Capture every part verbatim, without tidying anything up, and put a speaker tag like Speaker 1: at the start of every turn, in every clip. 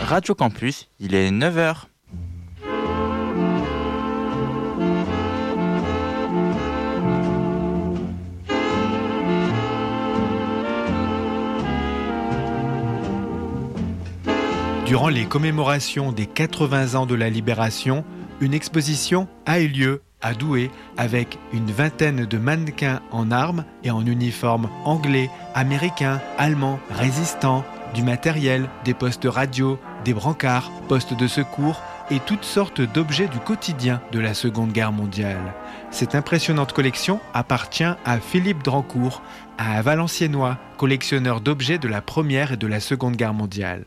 Speaker 1: Radio Campus, il est neuf heures.
Speaker 2: Durant les commémorations des quatre-vingts ans de la Libération, une exposition a eu lieu à Douai avec une vingtaine de mannequins en armes et en uniforme anglais, américain, allemand, résistants, du matériel, des postes radio, des brancards, postes de secours et toutes sortes d'objets du quotidien de la Seconde Guerre mondiale. Cette impressionnante collection appartient à Philippe Drancourt, un Valenciennois, collectionneur d'objets de la Première et de la Seconde Guerre mondiale.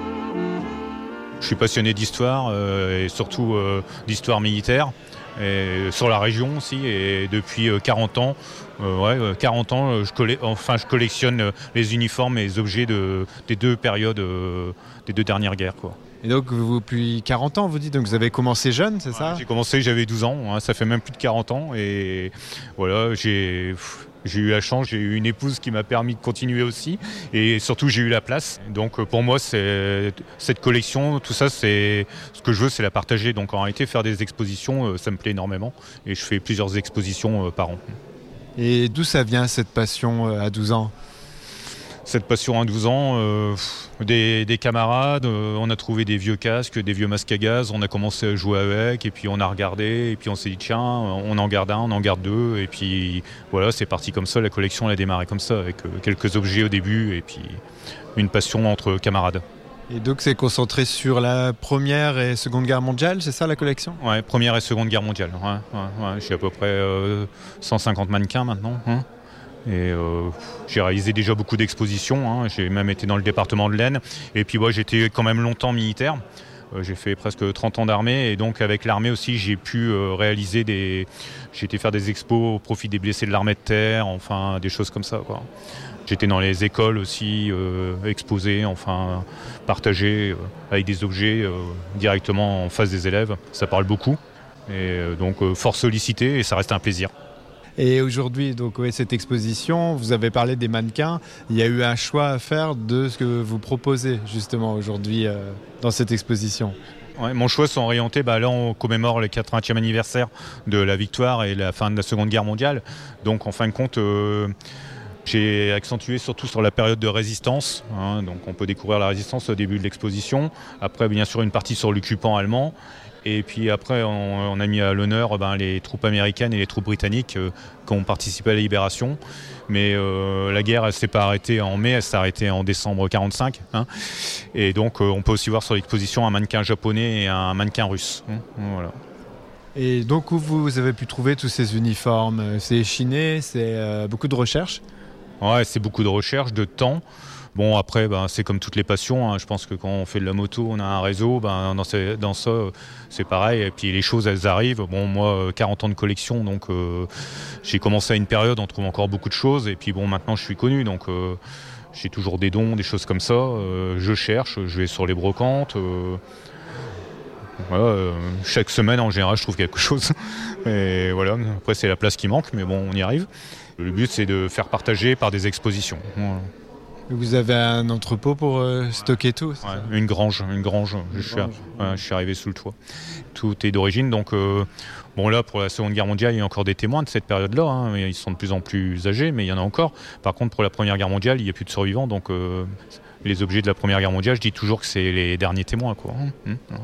Speaker 3: Je suis passionné d'histoire euh, et surtout euh, d'histoire militaire, et sur la région aussi, et depuis euh, quarante ans, euh, ouais, quarante ans je, colle- enfin, je collectionne les uniformes et les objets de, des deux périodes, euh, des deux dernières guerres, quoi.
Speaker 2: Et donc, vous, depuis quarante ans, vous dites, donc vous avez commencé jeune, c'est ouais, ça ?
Speaker 3: J'ai commencé, j'avais douze ans, hein, ça fait même plus de quarante ans, et voilà, j'ai... J'ai eu la chance, j'ai eu une épouse qui m'a permis de continuer aussi, et surtout j'ai eu la place. Donc pour moi, c'est, cette collection, tout ça, c'est ce que je veux, c'est la partager. Donc en réalité, faire des expositions, ça me plaît énormément, et je fais plusieurs expositions par an.
Speaker 2: Et d'où ça vient cette passion à douze ans ?
Speaker 3: Cette passion à douze ans, euh, des, des camarades, euh, on a trouvé des vieux casques, des vieux masques à gaz, on a commencé à jouer avec, et puis on a regardé, et puis on s'est dit tiens, on en garde un, on en garde deux, et puis voilà, c'est parti comme ça, la collection elle a démarré comme ça, avec euh, quelques objets au début, et puis une passion entre camarades.
Speaker 2: Et donc c'est concentré sur la Première et Seconde Guerre mondiale, c'est ça la collection ?
Speaker 3: Ouais, Première et Seconde Guerre mondiale, ouais, ouais, ouais. J'ai à peu près euh, cent cinquante mannequins maintenant, hein. Et euh, j'ai réalisé déjà beaucoup d'expositions, hein. J'ai même été dans le département de l'Aisne. Et puis moi, j'étais quand même longtemps militaire. Euh, j'ai fait presque trente ans d'armée. Et donc avec l'armée aussi, j'ai pu euh, réaliser des... J'ai été faire des expos au profit des blessés de l'armée de terre, enfin des choses comme ça, quoi. J'étais dans les écoles aussi, euh, exposé, enfin partagé euh, avec des objets euh, directement en face des élèves. Ça parle beaucoup. Et euh, donc euh, fort sollicité et ça reste un plaisir.
Speaker 2: Et aujourd'hui, donc, ouais, cette exposition, vous avez parlé des mannequins. Il y a eu un choix à faire de ce que vous proposez justement aujourd'hui euh, dans cette exposition.
Speaker 3: Ouais, mon choix sont orientés, bah là on commémore le quatre-vingtième anniversaire de la victoire et la fin de la Seconde Guerre mondiale. Donc en fin de compte, euh, j'ai accentué surtout sur la période de résistance, hein, donc on peut découvrir la résistance au début de l'exposition. Après bien sûr une partie sur l'occupant allemand. Et puis après, on, on a mis à l'honneur ben, les troupes américaines et les troupes britanniques euh, qui ont participé à la libération. Mais euh, la guerre, elle ne s'est pas arrêtée en mai, elle s'est arrêtée en décembre quarante-cinq. Hein. Et donc, euh, on peut aussi voir sur l'exposition un mannequin japonais et un mannequin russe. Hein. Voilà.
Speaker 2: Et donc, où vous avez pu trouver tous ces uniformes ? C'est échiné, c'est euh, beaucoup de recherche ?
Speaker 3: Ouais, c'est beaucoup de recherche, de temps. Bon, après, ben, c'est comme toutes les passions. Hein. Je pense que quand on fait de la moto, on a un réseau. Ben, dans, ces, dans ça, c'est pareil. Et puis les choses, elles arrivent. Bon, moi, quarante ans de collection, donc euh, j'ai commencé à une période, on trouve encore beaucoup de choses. Et puis bon, maintenant, je suis connu, donc euh, j'ai toujours des dons, des choses comme ça. Euh, je cherche, je vais sur les brocantes. Euh, voilà, euh, chaque semaine, en général, je trouve quelque chose. Et voilà, après, c'est la place qui manque, mais bon, on y arrive. Le but, c'est de faire partager par des expositions. Voilà.
Speaker 2: Vous avez un entrepôt pour euh, stocker tout ?
Speaker 3: Ouais, une grange, une grange. Une je, grange. Suis, ouais, je suis arrivé sous le toit. Tout est d'origine, donc euh, bon là pour la Seconde Guerre mondiale, il y a encore des témoins de cette période-là. Hein, ils sont de plus en plus âgés, mais il y en a encore. Par contre, pour la Première Guerre mondiale, il n'y a plus de survivants, donc euh, les objets de la Première Guerre mondiale, je dis toujours que c'est les derniers témoins, quoi. Hum, hum.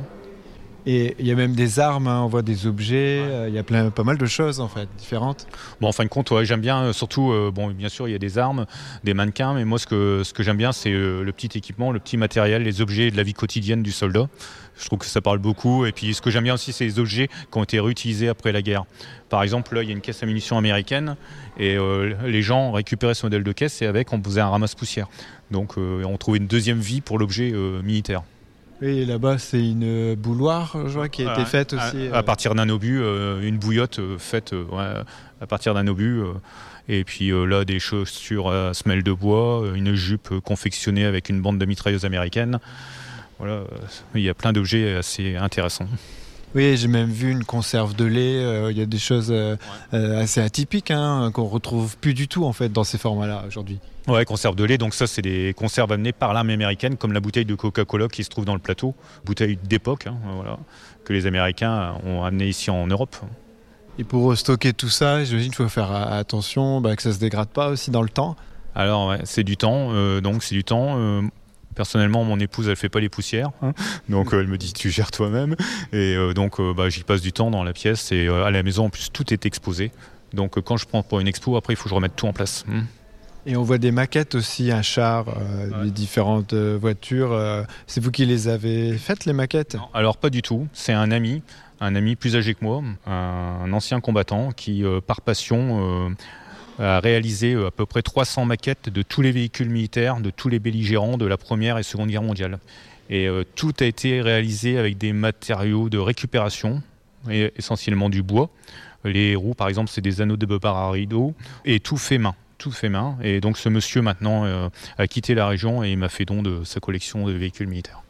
Speaker 2: Et il y a même des armes, hein, on voit des objets, il ouais. y a plein, pas mal de choses en fait, différentes.
Speaker 3: Bon, en fin de compte, ouais, j'aime bien, surtout, euh, bon, bien sûr, il y a des armes, des mannequins, mais moi, ce que, ce que j'aime bien, c'est euh, le petit équipement, le petit matériel, les objets de la vie quotidienne du soldat. Je trouve que ça parle beaucoup. Et puis, ce que j'aime bien aussi, c'est les objets qui ont été réutilisés après la guerre. Par exemple, là, il y a une caisse à munitions américaine, et euh, les gens récupéraient ce modèle de caisse, et avec, on faisait un ramasse-poussière. Donc, euh, on trouvait une deuxième vie pour l'objet euh, militaire.
Speaker 2: Et là-bas, c'est une bouilloire, je vois, qui a été faite aussi.
Speaker 3: À, à partir d'un obus, euh, une bouillotte euh, faite euh, ouais, à partir d'un obus. Euh, et puis euh, là, des chaussures à semelle de bois, une jupe euh, confectionnée avec une bande de mitrailleuse américaine. Voilà, euh, il y a plein d'objets assez intéressants.
Speaker 2: Oui, j'ai même vu une conserve de lait. Il euh, y a des choses euh, ouais. euh, assez atypiques hein, qu'on retrouve plus du tout en fait dans ces formats-là aujourd'hui.
Speaker 3: Ouais, conserve de lait. Donc ça, c'est des conserves amenées par l'armée américaine, comme la bouteille de Coca-Cola qui se trouve dans le plateau, bouteille d'époque, hein, voilà, que les Américains ont amenée ici en Europe.
Speaker 2: Et pour stocker tout ça, j'imagine qu'il faut faire attention bah, que ça se dégrade pas aussi dans le temps.
Speaker 3: Alors, ouais, c'est du temps. Euh, donc c'est du temps. Euh, Personnellement, mon épouse, elle fait pas les poussières, hein. Donc euh, elle me dit tu gères toi-même. Et euh, donc euh, bah, j'y passe du temps dans la pièce et euh, à la maison en plus tout est exposé. Donc euh, quand je prends pour une expo, après il faut que je remette tout en place. Mmh.
Speaker 2: Et on voit des maquettes aussi, un char, euh, ouais. les différentes euh, voitures. Euh, c'est vous qui les avez faites les maquettes ?
Speaker 3: Non, alors pas du tout. C'est un ami, un ami plus âgé que moi, un, un ancien combattant qui euh, par passion euh, a réalisé à peu près trois cents maquettes de tous les véhicules militaires, de tous les belligérants de la Première et Seconde Guerre mondiale. Et euh, tout a été réalisé avec des matériaux de récupération, et essentiellement du bois. Les roues, par exemple, c'est des anneaux de barre à rideau, et tout fait main. Tout fait main. Et donc ce monsieur, maintenant, euh, a quitté la région et il m'a fait don de sa collection de véhicules militaires.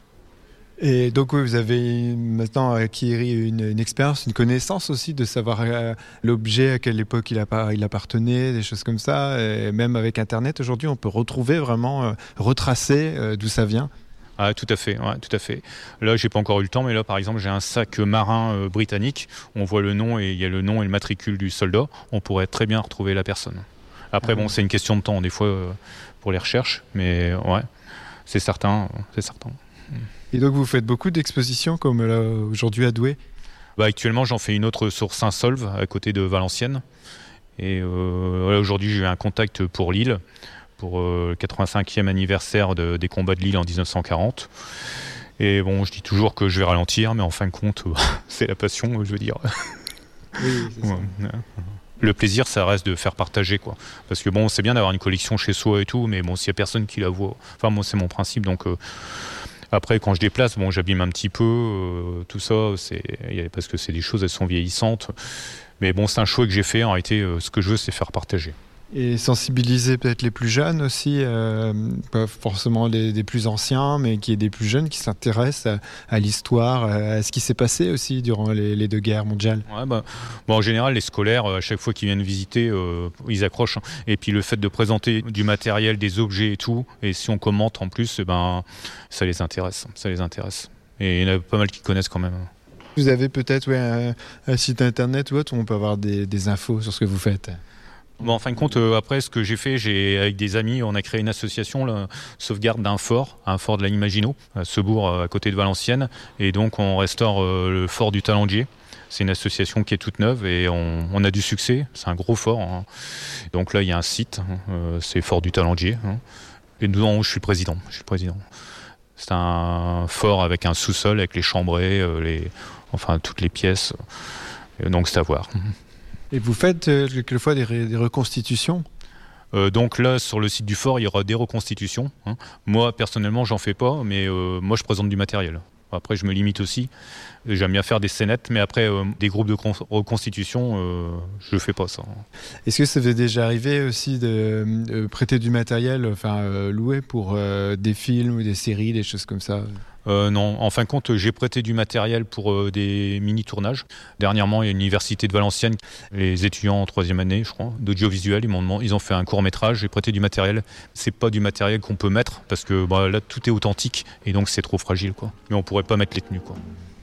Speaker 2: Et donc oui, vous avez maintenant acquis une, une expérience, une connaissance aussi de savoir euh, l'objet, à quelle époque il, a, il appartenait, des choses comme ça. Et même avec Internet, aujourd'hui, on peut retrouver vraiment, euh, retracer euh, d'où ça vient.
Speaker 3: Ah, tout à fait, ouais, tout à fait. Là, j'ai pas encore eu le temps, mais là, par exemple, j'ai un sac marin euh, britannique. On voit le nom et il y a le nom et le matricule du soldat. On pourrait très bien retrouver la personne. Après, ah, bon, c'est une question de temps, des fois, euh, pour les recherches, mais ouais, c'est certain, c'est certain.
Speaker 2: Et donc vous faites beaucoup d'expositions comme là, aujourd'hui à Douai ?
Speaker 3: Bah, actuellement j'en fais une autre sur Saint-Saulve à côté de Valenciennes. Et euh, aujourd'hui j'ai eu un contact pour Lille, pour euh, le quatre-vingt-cinquième anniversaire de, des combats de Lille en dix-neuf cent quarante. Et bon, je dis toujours que je vais ralentir, mais en fin de compte c'est la passion, je veux dire.
Speaker 2: Oui, c'est ça.
Speaker 3: Ouais. Le plaisir, ça reste de faire partager, quoi. Parce que bon, c'est bien d'avoir une collection chez soi et tout, mais bon, s'il y a personne qui la voit, enfin moi c'est mon principe, donc. Euh, Après, quand je déplace, bon, j'abîme un petit peu, euh, tout ça, c'est, parce que c'est des choses, elles sont vieillissantes. Mais bon, c'est un choix que j'ai fait. En réalité, euh, ce que je veux, c'est faire partager.
Speaker 2: Et sensibiliser peut-être les plus jeunes aussi, euh, pas forcément les, des plus anciens, mais qu'il y ait des plus jeunes qui s'intéressent à, à l'histoire, à ce qui s'est passé aussi durant les, les deux guerres mondiales.
Speaker 3: Ouais, bah, bon, en général, les scolaires, à chaque fois qu'ils viennent visiter, euh, ils accrochent. Et puis le fait de présenter du matériel, des objets et tout, et si on commente en plus, eh ben, ça les intéresse, ça les intéresse. Et il y en a pas mal qui connaissent quand même.
Speaker 2: Vous avez peut-être ouais, un, un site internet ou autre où on peut avoir des, des infos sur ce que vous faites ?
Speaker 3: Bon, en fin de compte, euh, après, ce que j'ai fait, j'ai, avec des amis, on a créé une association, la sauvegarde d'un fort, un fort de la ligne Maginot, à Sebourg, à côté de Valenciennes. Et donc, on restaure euh, le fort du Talandier. C'est une association qui est toute neuve et on, on a du succès. C'est un gros fort. Hein. Donc là, il y a un site, hein, euh, c'est Fort du Talandier. Hein. Et dedans, je suis président. Je suis président. C'est un fort avec un sous-sol, avec les chambrées, euh, les, enfin, toutes les pièces. Et donc, c'est à voir.
Speaker 2: Et vous faites euh, quelquefois des, ré- des reconstitutions ?
Speaker 3: euh, Donc là, sur le site du fort, il y aura des reconstitutions. Hein. Moi, personnellement, j'en fais pas, mais euh, moi, je présente du matériel. Après, je me limite aussi. J'aime bien faire des scénettes, mais après, euh, des groupes de con- reconstitution, euh, je ne fais pas ça.
Speaker 2: Est-ce que ça vous est déjà arrivé aussi de, de prêter du matériel, enfin euh, louer pour euh, des films ou des séries, des choses comme ça ?
Speaker 3: Euh, non, en fin de compte, j'ai prêté du matériel pour euh, des mini-tournages. Dernièrement, il y a l'université de Valenciennes, les étudiants en troisième année, je crois, d'audiovisuel, ils, m'ont demandé, ils ont fait un court-métrage, j'ai prêté du matériel. C'est pas du matériel qu'on peut mettre, parce que bah, là, tout est authentique, et donc c'est trop fragile, quoi. Mais on pourrait pas mettre les tenues, quoi.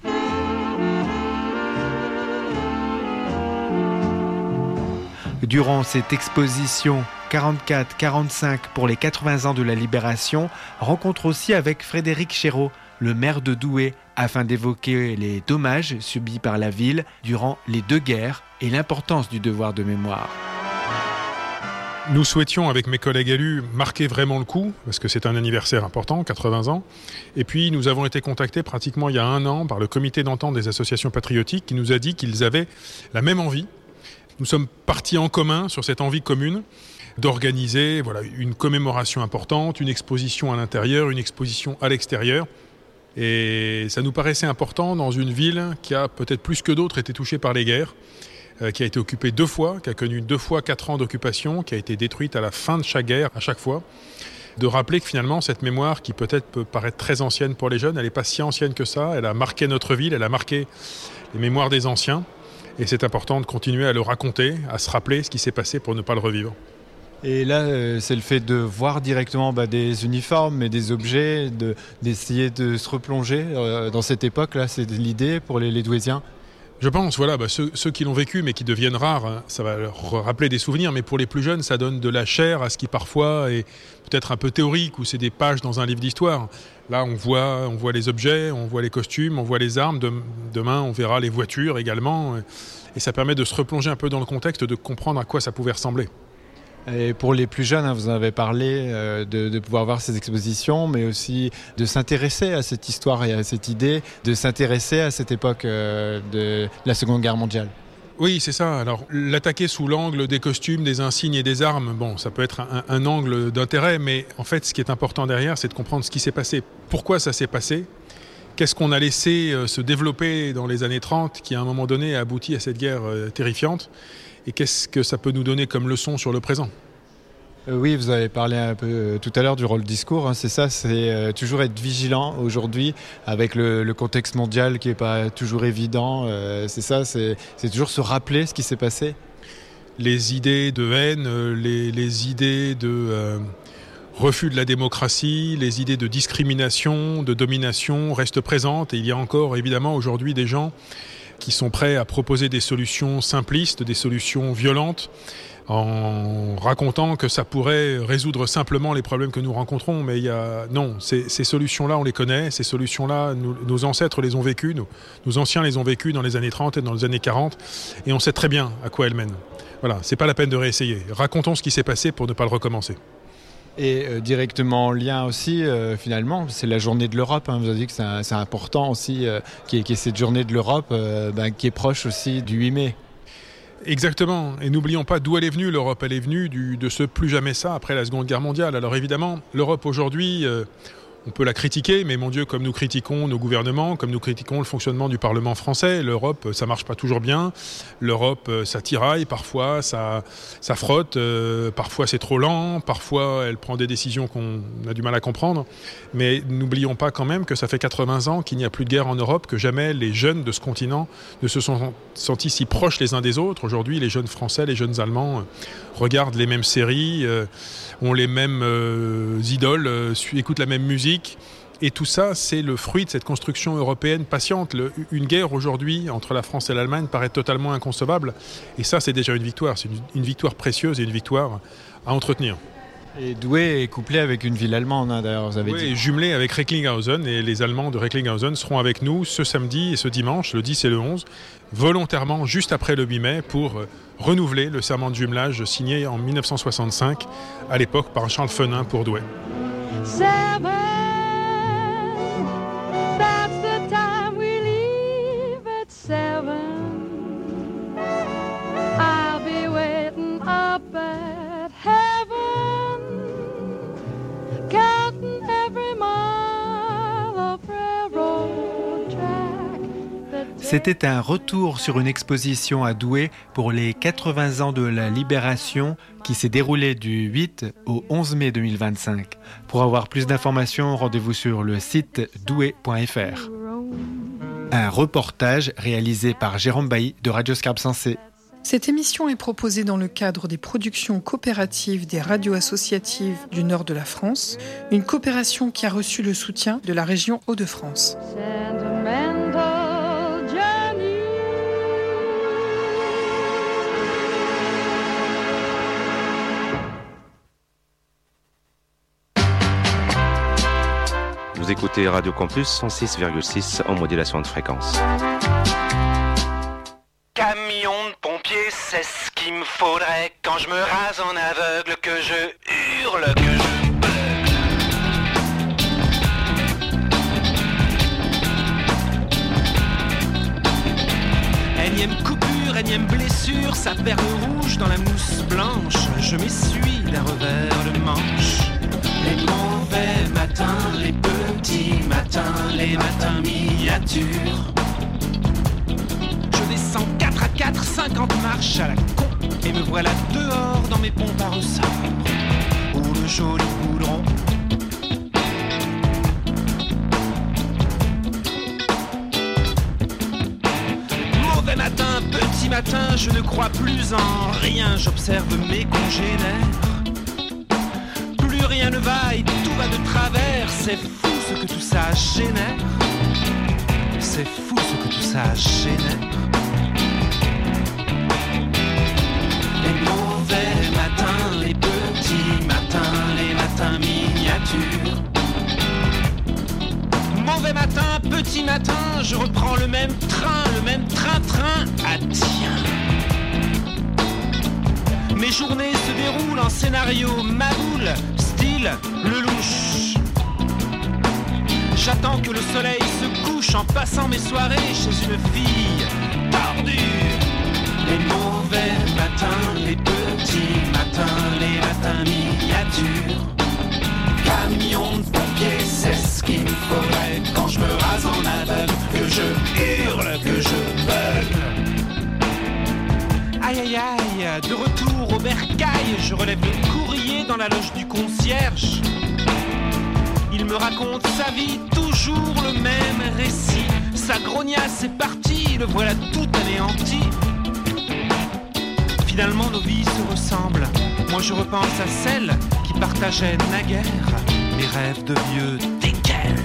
Speaker 2: Durant cette exposition quarante-quatre quarante-cinq pour les quatre-vingts ans de la Libération, rencontre aussi avec Frédéric Chéreau, le maire de Douai, afin d'évoquer les dommages subis par la ville durant les deux guerres et l'importance du devoir de mémoire.
Speaker 4: Nous souhaitions, avec mes collègues élus, marquer vraiment le coup, parce que c'est un anniversaire important, quatre-vingts ans. Et puis, nous avons été contactés pratiquement il y a un an par le comité d'entente des associations patriotiques qui nous a dit qu'ils avaient la même envie. Nous sommes partis en commun sur cette envie commune d'organiser voilà, une commémoration importante, une exposition à l'intérieur, une exposition à l'extérieur. Et ça nous paraissait important dans une ville qui a peut-être plus que d'autres été touchée par les guerres, euh, qui a été occupée deux fois, qui a connu deux fois quatre ans d'occupation, qui a été détruite à la fin de chaque guerre, à chaque fois. de rappeler que finalement cette mémoire qui peut-être peut paraître très ancienne pour les jeunes, elle n'est pas si ancienne que ça, elle a marqué notre ville, elle a marqué les mémoires des anciens et c'est important de continuer à le raconter, à se rappeler ce qui s'est passé pour ne pas le revivre.
Speaker 2: Et là, euh, c'est le fait de voir directement bah, des uniformes et des objets, de, d'essayer de se replonger euh, dans cette époque-là, c'est l'idée pour les, les Douaisiens.
Speaker 4: Je pense, voilà, bah, ceux, ceux qui l'ont vécu mais qui deviennent rares, hein, ça va leur rappeler des souvenirs, mais pour les plus jeunes, ça donne de la chair à ce qui parfois est peut-être un peu théorique, ou c'est des pages dans un livre d'histoire. Là, on voit, on voit les objets, on voit les costumes, on voit les armes, de, demain on verra les voitures également, et ça permet de se replonger un peu dans le contexte, de comprendre à quoi ça pouvait ressembler.
Speaker 2: Et pour les plus jeunes, hein, vous en avez parlé, euh, de, de pouvoir voir ces expositions, mais aussi de s'intéresser à cette histoire et à cette idée, de s'intéresser à cette époque euh, de la Seconde Guerre mondiale.
Speaker 4: Oui, c'est ça. Alors, l'attaquer sous l'angle des costumes, des insignes et des armes, bon, ça peut être un, un angle d'intérêt, mais en fait, ce qui est important derrière, c'est de comprendre ce qui s'est passé. Pourquoi ça s'est passé ? Qu'est-ce qu'on a laissé euh, se développer dans les années trente, qui à un moment donné a abouti à cette guerre euh, terrifiante ? Et qu'est-ce que ça peut nous donner comme leçon sur le présent ?
Speaker 2: euh, Oui, vous avez parlé un peu euh, tout à l'heure du rôle discours, hein, c'est ça, c'est euh, toujours être vigilant aujourd'hui avec le, le contexte mondial qui n'est pas toujours évident, euh, c'est ça, c'est, c'est toujours se rappeler ce qui s'est passé.
Speaker 4: Les idées de haine, euh, les, les idées de euh, refus de la démocratie, les idées de discrimination, de domination restent présentes, et il y a encore évidemment aujourd'hui des gens qui sont prêts à proposer des solutions simplistes, des solutions violentes, en racontant que ça pourrait résoudre simplement les problèmes que nous rencontrons. Mais il y a... non, ces, ces solutions-là, on les connaît. Ces solutions-là, nous, nos ancêtres les ont vécues, nos, nos anciens les ont vécues dans les années trente et dans les années quarante, et on sait très bien à quoi elles mènent. Voilà, c'est pas la peine de réessayer. Racontons ce qui s'est passé pour ne pas le recommencer.
Speaker 2: Et euh, directement en lien aussi, euh, finalement, c'est la journée de l'Europe. Hein. Vous avez dit que c'est, c'est important aussi euh, qu'il y ait cette journée de l'Europe euh, ben, qui est proche aussi du huit mai.
Speaker 4: Exactement. Et n'oublions pas d'où elle est venue, l'Europe. Elle est venue du, de ce plus jamais ça après la Seconde Guerre mondiale. Alors évidemment, l'Europe aujourd'hui... Euh, On peut la critiquer, mais mon Dieu, comme nous critiquons nos gouvernements, comme nous critiquons le fonctionnement du Parlement français, l'Europe, ça marche pas toujours bien. L'Europe, ça tiraille, parfois, ça, ça frotte, euh, parfois c'est trop lent, parfois elle prend des décisions qu'on a du mal à comprendre. Mais n'oublions pas quand même que ça fait quatre-vingts ans qu'il n'y a plus de guerre en Europe, que jamais les jeunes de ce continent ne se sont sentis si proches les uns des autres. Aujourd'hui, les jeunes Français, les jeunes Allemands euh, regardent les mêmes séries, euh, ont les mêmes euh, idoles, euh, écoutent la même musique. Et tout ça, c'est le fruit de cette construction européenne patiente. Le, une guerre aujourd'hui entre la France et l'Allemagne paraît totalement inconcevable. Et ça, c'est déjà une victoire. C'est une, une victoire précieuse et une victoire à entretenir.
Speaker 2: Et Douai est couplé avec une ville allemande, hein, d'ailleurs, vous avez
Speaker 4: Douai
Speaker 2: dit.
Speaker 4: est jumelé avec Recklinghausen, et les Allemands de Recklinghausen seront avec nous ce samedi et ce dimanche, le dix et le onze, volontairement juste après le huit mai, pour renouveler le serment de jumelage signé en dix-neuf cent soixante-cinq, à l'époque par Charles Fenin pour Douai.
Speaker 5: Seven, that's the time we leave at seven. I'll be waiting up at heaven, counting every mile of railroad track that
Speaker 2: C'était un retour sur une exposition à Douai pour les quatre-vingts ans de la Libération qui s'est déroulée du huit au onze mai deux mille vingt-cinq. Pour avoir plus d'informations, rendez-vous sur le site douai point f r. Un reportage réalisé par Jérôme Bailly de Radio Scarpe Sensée.
Speaker 6: Cette émission est proposée dans le cadre des productions coopératives des radios associatives du nord de la France, une coopération qui a reçu le soutien de la région Hauts-de-France.
Speaker 5: sentimental journey.
Speaker 7: Vous écoutez Radio Campus cent six virgule six en modulation de fréquence.
Speaker 8: Camion de pompier, c'est ce qu'il me faudrait quand je me rase en aveugle, que je hurle, que je beugle. Énième coupure, énième blessure, sa perle rouge dans la mousse blanche, je m'essuie d'un revers de manche. Les mauvais matins, les petits matins, les matins miniatures. Je descends quatre à quatre, cinquante marches à la con, et me voilà dehors dans mes pompes à ressort, où le joli goudron matin, je ne crois plus en rien. J'observe mes congénères. Plus rien ne va et tout va de travers. C'est fou ce que tout ça génère. C'est fou ce que tout ça génère. Les mauvais matins, les petits matins, les matins miniatures. Mauvais matin, petit matin, je reprends le même train, le même train-train à tien. Mes journées se déroulent en scénario maboule, style le louche. J'attends que le soleil se couche en passant mes soirées chez une fille tordue. Les mauvais matins, les petits matins, les matins miniatures. Camion de pompiers, c'est ce qu'il me faudrait quand je me rase en aveugle, que je hurle, que je beugle. Aïe aïe aïe, de retour au bercail, je relève le courrier dans la loge du concierge. Il me raconte sa vie, toujours le même récit. Sa grognasse est partie, le voilà tout anéanti. Finalement nos vies se ressemblent. Moi je repense à celle qui partageait naguère les rêves de vieux desquels.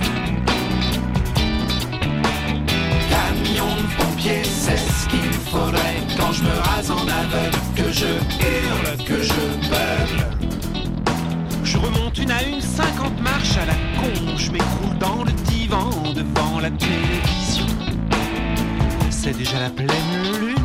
Speaker 8: Camion de pompier, c'est ce qu'il faudrait quand je me rase en aveugle, que je hurle, que je beugle. Je remonte une à une, cinquante marches à la con. Je m'écroule dans le divan devant la télévision. C'est déjà la pleine lune.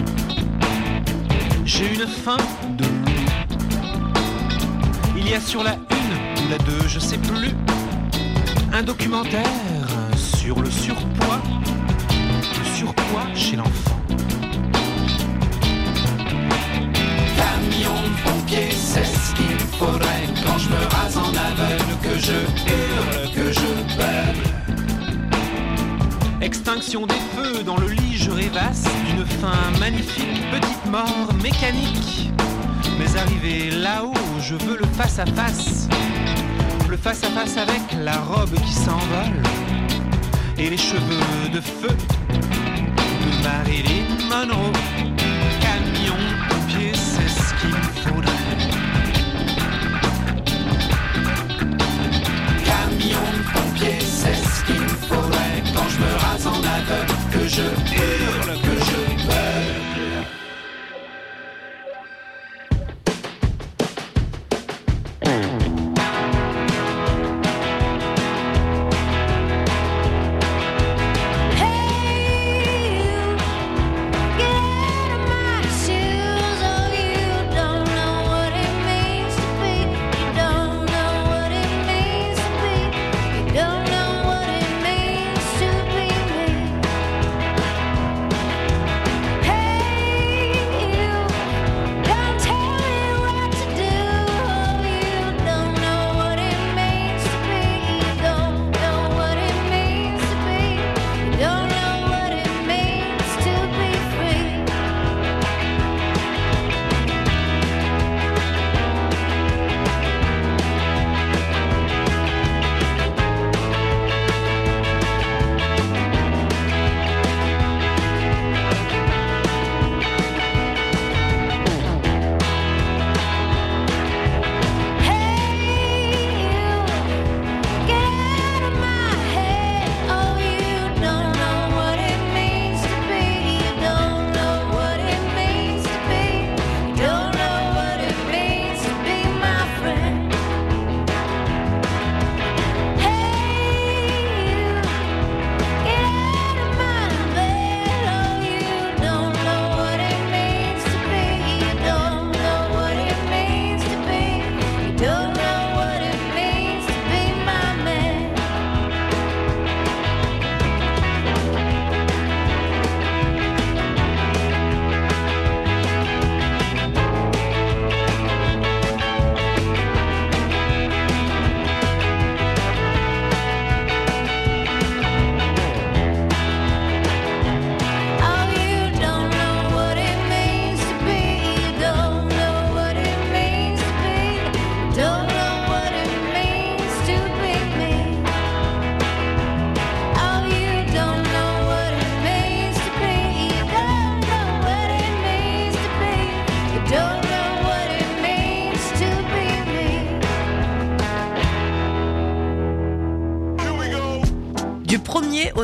Speaker 8: J'ai une faim de loup. Il y a sur la une ou la deux, je sais plus, un documentaire sur le surpoids. Le surpoids chez l'enfant. Camion de pompier, c'est ce qu'il faudrait quand je me rase en aveugle, que je hurle, que je beugle. Extinction des feux, dans le lit je rêvasse d'une fin magnifique, petite mort mécanique. Mais arrivé là-haut, je veux le face-à-face. Le face-à-face avec la robe qui s'envole et les cheveux de feu de Marilyn Monroe. Camion de pompier, c'est ce qu'il faudrait. Camion de pompier, c'est ce qu'il faudrait quand je me rase en aveugle, que je hurle, que je beugle.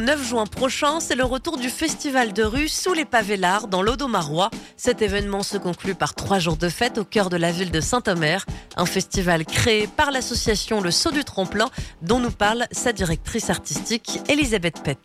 Speaker 9: neuf juin prochain, c'est le retour du festival de rue Sous les pavés l'art dans l'Audomarois. Cet événement se conclut par trois jours de fête au cœur de la ville de Saint-Omer. Un festival créé par l'association Le Saut du Tremplin, dont nous parle sa directrice artistique Elisabeth Pett.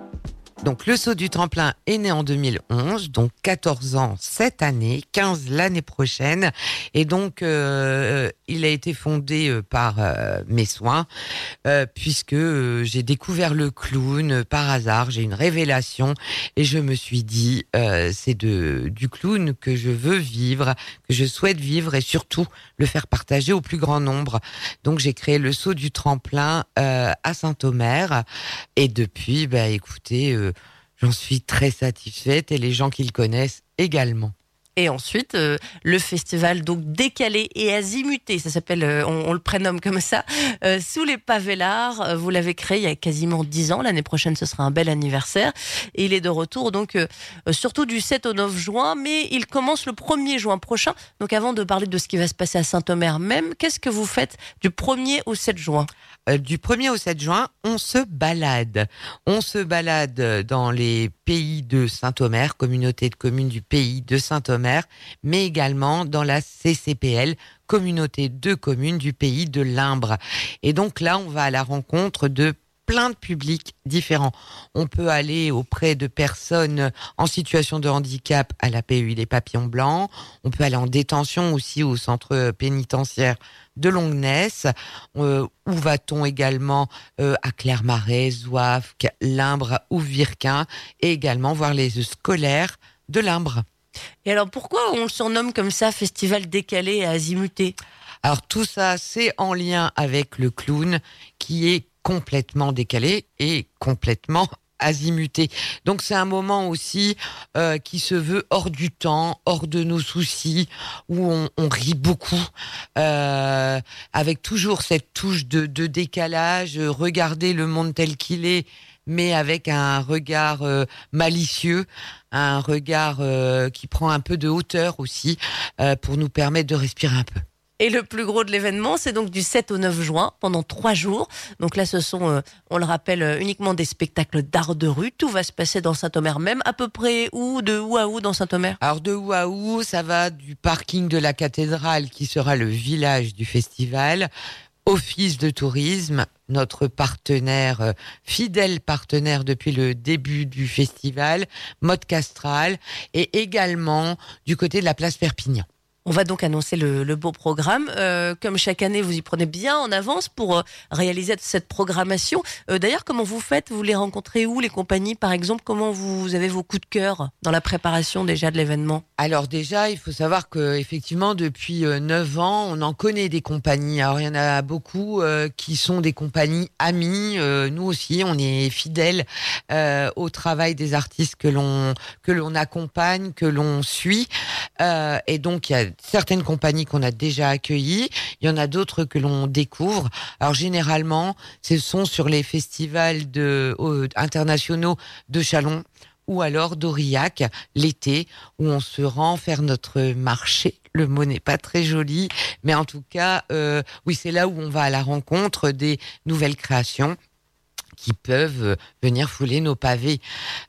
Speaker 10: Donc le Saut du Tremplin est né en deux mille onze, donc quatorze ans cette année, quinze l'année prochaine. Et donc euh, il a été fondé euh, par euh, mes soins, euh, puisque euh, j'ai découvert le clown euh, par hasard, j'ai une révélation et je me suis dit euh, c'est de, du clown que je veux vivre, que je souhaite vivre et surtout le faire partager au plus grand nombre. Donc j'ai créé le Saut du Tremplin euh, à Saint-Omer et depuis, bah écoutez... Euh, J'en suis très satisfaite et les gens qui le connaissent également.
Speaker 9: Et ensuite, euh, le festival donc décalé et azimuté, ça s'appelle, euh, on, on le prénomme comme ça, euh, Sous les pavés l'art. Euh, vous l'avez créé il y a quasiment dix ans. L'année prochaine, ce sera un bel anniversaire. Et il est de retour donc euh, surtout du sept au neuf juin, mais il commence le premier juin prochain. Donc avant de parler de ce qui va se passer à Saint-Omer même, qu'est-ce que vous faites du premier au sept juin ?
Speaker 10: Euh, du premier au sept juin, on se balade. On se balade dans les pays de Saint-Omer, communauté de communes du pays de Saint-Omer, mais également dans la C C P L, communauté de communes du pays de l'Imbre. Et donc là, on va à la rencontre de plein de publics différents. On peut aller auprès de personnes en situation de handicap à la P U I Les Papillons Blancs. On peut aller en détention aussi au centre pénitentiaire de Longnes. Euh, où va-t-on également euh, à Clermarais, Zouafque, l'Imbre ou Virquin, et également voir les scolaires de l'Imbre.
Speaker 9: Et alors pourquoi on le surnomme comme ça, festival décalé et azimuté ?
Speaker 10: Alors tout ça, c'est en lien avec le clown qui est complètement décalé et complètement azimuté. Donc c'est un moment aussi euh, qui se veut hors du temps, hors de nos soucis, où on, on rit beaucoup, euh, avec toujours cette touche de, de décalage, regarder le monde tel qu'il est, mais avec un regard euh, malicieux, un regard euh, qui prend un peu de hauteur aussi, euh, pour nous permettre de respirer un peu.
Speaker 9: Et le plus gros de l'événement, c'est donc du sept au neuf juin, pendant trois jours. Donc là, ce sont, euh, on le rappelle, euh, uniquement des spectacles d'art de rue. Tout va se passer dans Saint-Omer même, à peu près où, de où à où dans Saint-Omer ?
Speaker 10: Alors de où à où, ça va du parking de la cathédrale, qui sera le village du festival, Office de tourisme, notre partenaire, euh, fidèle partenaire depuis le début du festival, Mode Castral, et également du côté de la place Perpignan.
Speaker 9: On va donc annoncer le, le beau programme. Euh, comme chaque année, vous y prenez bien en avance pour euh, réaliser cette programmation. Euh, d'ailleurs, comment vous faites ? Vous les rencontrez où, les compagnies, par exemple ? Comment vous avez vos coups de cœur dans la préparation déjà de l'événement ?
Speaker 10: Alors déjà, il faut savoir que effectivement, depuis euh, neuf ans, on en connaît des compagnies. Alors il y en a beaucoup euh, qui sont des compagnies amies. Euh, nous aussi, on est fidèles euh, au travail des artistes que l'on que l'on accompagne, que l'on suit. Euh, et donc il y a certaines compagnies qu'on a déjà accueillies, il y en a d'autres que l'on découvre. Alors généralement, ce sont sur les festivals de, euh, internationaux de Châlons ou alors d'Aurillac, l'été, où on se rend faire notre marché. Le mot n'est pas très joli, mais en tout cas, euh, oui, c'est là où on va à la rencontre des nouvelles créations qui peuvent venir fouler nos pavés.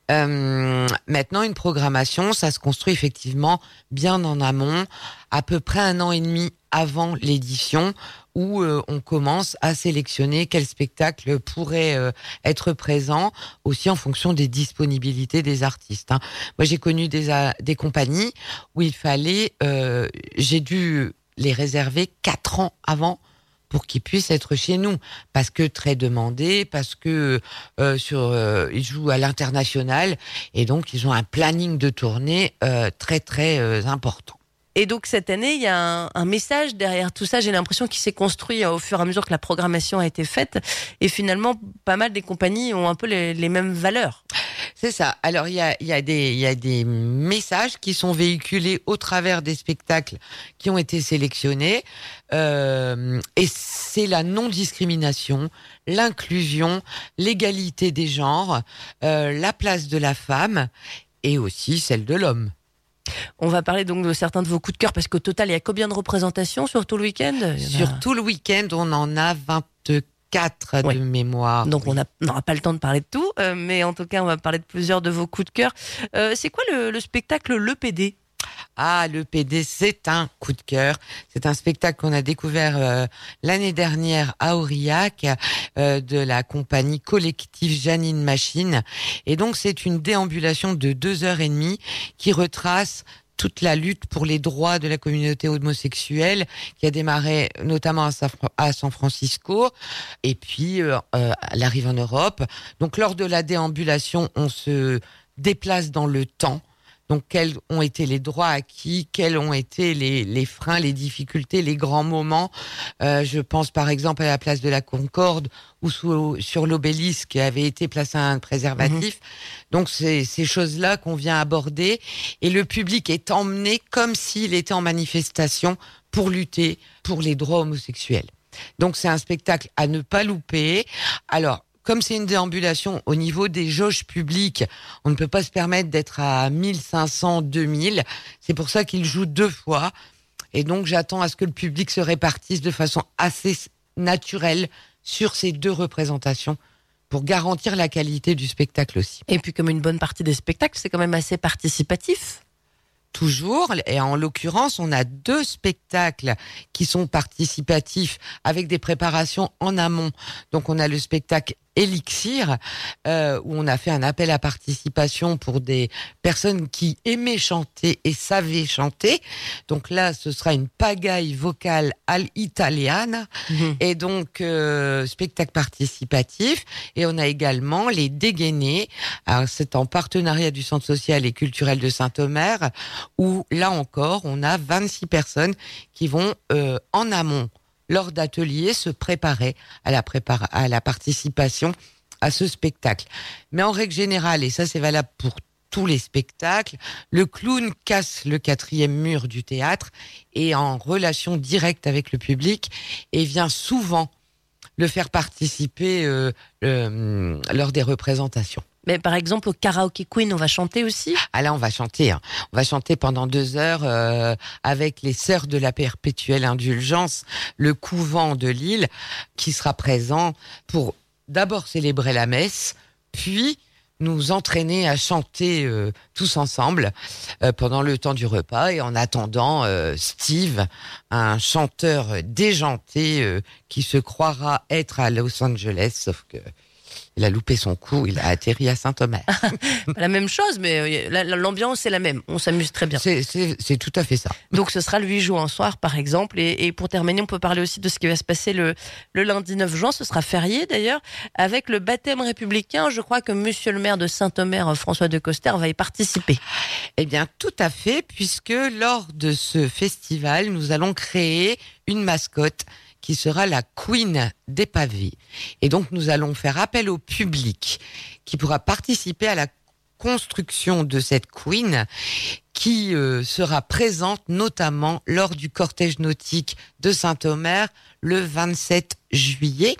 Speaker 10: Euh, maintenant, une programmation, ça se construit effectivement bien en amont, à peu près un an et demi avant l'édition, où euh, on commence à sélectionner quel spectacle pourrait euh, être présent, aussi en fonction des disponibilités des artistes. Hein. Moi, j'ai connu des, a- des compagnies où il fallait... Euh, j'ai dû les réserver quatre ans avant pour qu'ils puissent être chez nous, parce que très demandés, parce que euh, sur euh, ils jouent à l'international, et donc ils ont un planning de tournée euh, très très euh, important.
Speaker 9: Et donc cette année, il y a un, un message derrière tout ça. J'ai l'impression qu'il s'est construit au fur et à mesure que la programmation a été faite. Et finalement, pas mal des compagnies ont un peu les, les mêmes valeurs.
Speaker 10: C'est ça. Alors il y a, il y a des, il y a des messages qui sont véhiculés au travers des spectacles qui ont été sélectionnés. Euh, et c'est la non-discrimination, l'inclusion, l'égalité des genres, euh, la place de la femme et aussi celle de l'homme.
Speaker 9: On va parler donc de certains de vos coups de cœur, parce qu'au total, il y a combien de représentations sur tout le week-end ?
Speaker 10: Sur a... tout le week-end, on en a vingt-quatre. quatre
Speaker 9: Ouais.
Speaker 10: de mémoire.
Speaker 9: Donc on a- on n'aura pas le temps de parler de tout, euh, mais en tout cas on va parler de plusieurs de vos coups de cœur. Euh, c'est quoi le, le spectacle Le P D ?
Speaker 10: Ah, le P D, c'est un coup de cœur. C'est un spectacle qu'on a découvert euh, l'année dernière à Aurillac euh, de la compagnie collective Janine Machine. Et donc, c'est une déambulation de deux heures et demie qui retrace toute la lutte pour les droits de la communauté homosexuelle qui a démarré notamment à Sa- à San Francisco et puis euh, euh, elle arrive en Europe. Donc, lors de la déambulation, on se déplace dans le temps. Donc, quels ont été les droits acquis, quels ont été les, les freins, les difficultés, les grands moments. Euh, je pense par exemple à la place de la Concorde ou sous, sur l'obélisque qui avait été placé un préservatif. Mmh. Donc, c'est ces choses-là qu'on vient aborder. Et le public est emmené comme s'il était en manifestation pour lutter pour les droits homosexuels. Donc, c'est un spectacle à ne pas louper. Alors, comme c'est une déambulation au niveau des jauges publiques, on ne peut pas se permettre d'être à mille cinq cents, deux mille. C'est pour ça qu'il joue deux fois. Et donc, j'attends à ce que le public se répartisse de façon assez naturelle sur ces deux représentations pour garantir la qualité du spectacle aussi.
Speaker 9: Et puis comme une bonne partie des spectacles, c'est quand même assez participatif.
Speaker 10: Toujours, et en l'occurrence, on a deux spectacles qui sont participatifs avec des préparations en amont. Donc, on a le spectacle Élixir, euh, où on a fait un appel à participation pour des personnes qui aimaient chanter et savaient chanter. Donc là, ce sera une pagaille vocale all'italiana, mmh. et donc euh, spectacle participatif. Et on a également les Dégainés. Alors, c'est en partenariat du Centre social et culturel de Saint-Omer, où là encore, on a vingt-six personnes qui vont euh, en amont, lors d'ateliers, se préparer à la, prépara- à la participation à ce spectacle. Mais en règle générale, et ça c'est valable pour tous les spectacles, le clown casse le quatrième mur du théâtre et en relation directe avec le public et vient souvent le faire participer euh, euh, lors des représentations.
Speaker 9: Mais par exemple, au Karaoke Queen, on va chanter aussi ?
Speaker 10: Ah là, on va chanter. Hein. On va chanter pendant deux heures euh, avec les Sœurs de la Perpétuelle Indulgence, le couvent de Lille, qui sera présent pour d'abord célébrer la messe, puis nous entraîner à chanter euh, tous ensemble euh, pendant le temps du repas. Et en attendant, euh, Steve, un chanteur déjanté euh, qui se croira être à Los Angeles, sauf que il a loupé son coup, il a atterri à Saint-Omer.
Speaker 9: La même chose, mais l'ambiance est la même. On s'amuse très bien.
Speaker 10: C'est, c'est, c'est tout à fait ça.
Speaker 9: Donc ce sera le huit juin soir, par exemple. Et, et pour terminer, on peut parler aussi de ce qui va se passer le, le lundi neuf juin. Ce sera férié d'ailleurs, avec le baptême républicain. Je crois que monsieur le maire de Saint-Omer, François Decoster, va y participer.
Speaker 10: Eh bien, tout à fait, puisque lors de ce festival, nous allons créer une mascotte qui sera la Queen des pavés. Et donc, nous allons faire appel au public qui pourra participer à la construction de cette Queen qui euh, sera présente notamment lors du cortège nautique de Saint-Omer le vingt-sept juillet.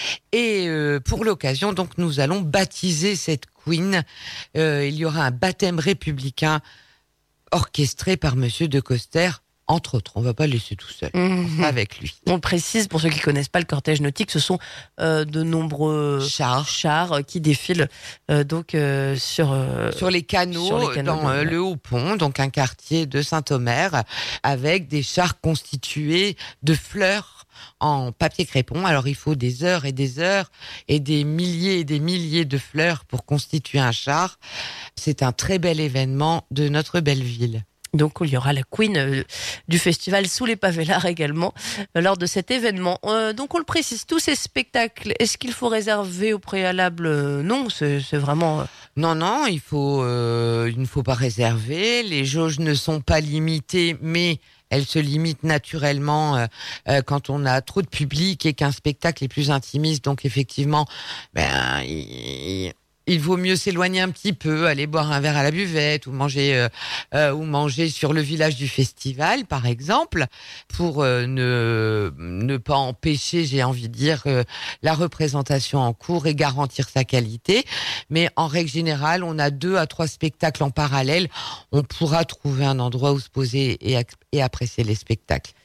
Speaker 10: Et euh, pour l'occasion, donc, nous allons baptiser cette Queen. Euh, il y aura un baptême républicain orchestré par monsieur Decoster, entre autres. On ne va pas le laisser tout seul, mmh. avec lui.
Speaker 9: On le précise, pour ceux qui ne connaissent pas le cortège nautique, ce sont euh, de nombreux
Speaker 10: chars,
Speaker 9: chars qui défilent euh, donc, euh, sur, euh,
Speaker 10: sur les canaux,
Speaker 9: sur les canaux
Speaker 10: dans euh, le Haut-Pont, donc un quartier de Saint-Omer, avec des chars constitués de fleurs en papier crépon. Alors il faut des heures et des heures et des milliers et des milliers de fleurs pour constituer un char. C'est un très bel événement de notre belle ville.
Speaker 9: Donc il y aura la Queen euh, du festival Sous les pavés l'art également euh, lors de cet événement. Euh, donc on le précise, tous ces spectacles, est-ce qu'il faut réserver au préalable ? euh, Non, c'est, c'est vraiment... Euh...
Speaker 10: Non, non, il, faut, euh, il ne faut pas réserver. Les jauges ne sont pas limitées, mais elles se limitent naturellement euh, euh, quand on a trop de public et qu'un spectacle est plus intimiste. Donc effectivement, ben... Il... il vaut mieux s'éloigner un petit peu, aller boire un verre à la buvette ou manger euh, euh, ou manger sur le village du festival, par exemple, pour euh, ne ne pas empêcher, j'ai envie de dire, euh, la représentation en cours et garantir sa qualité. Mais en règle générale, on a deux à trois spectacles en parallèle. On pourra trouver un endroit où se poser et, et apprécier les spectacles.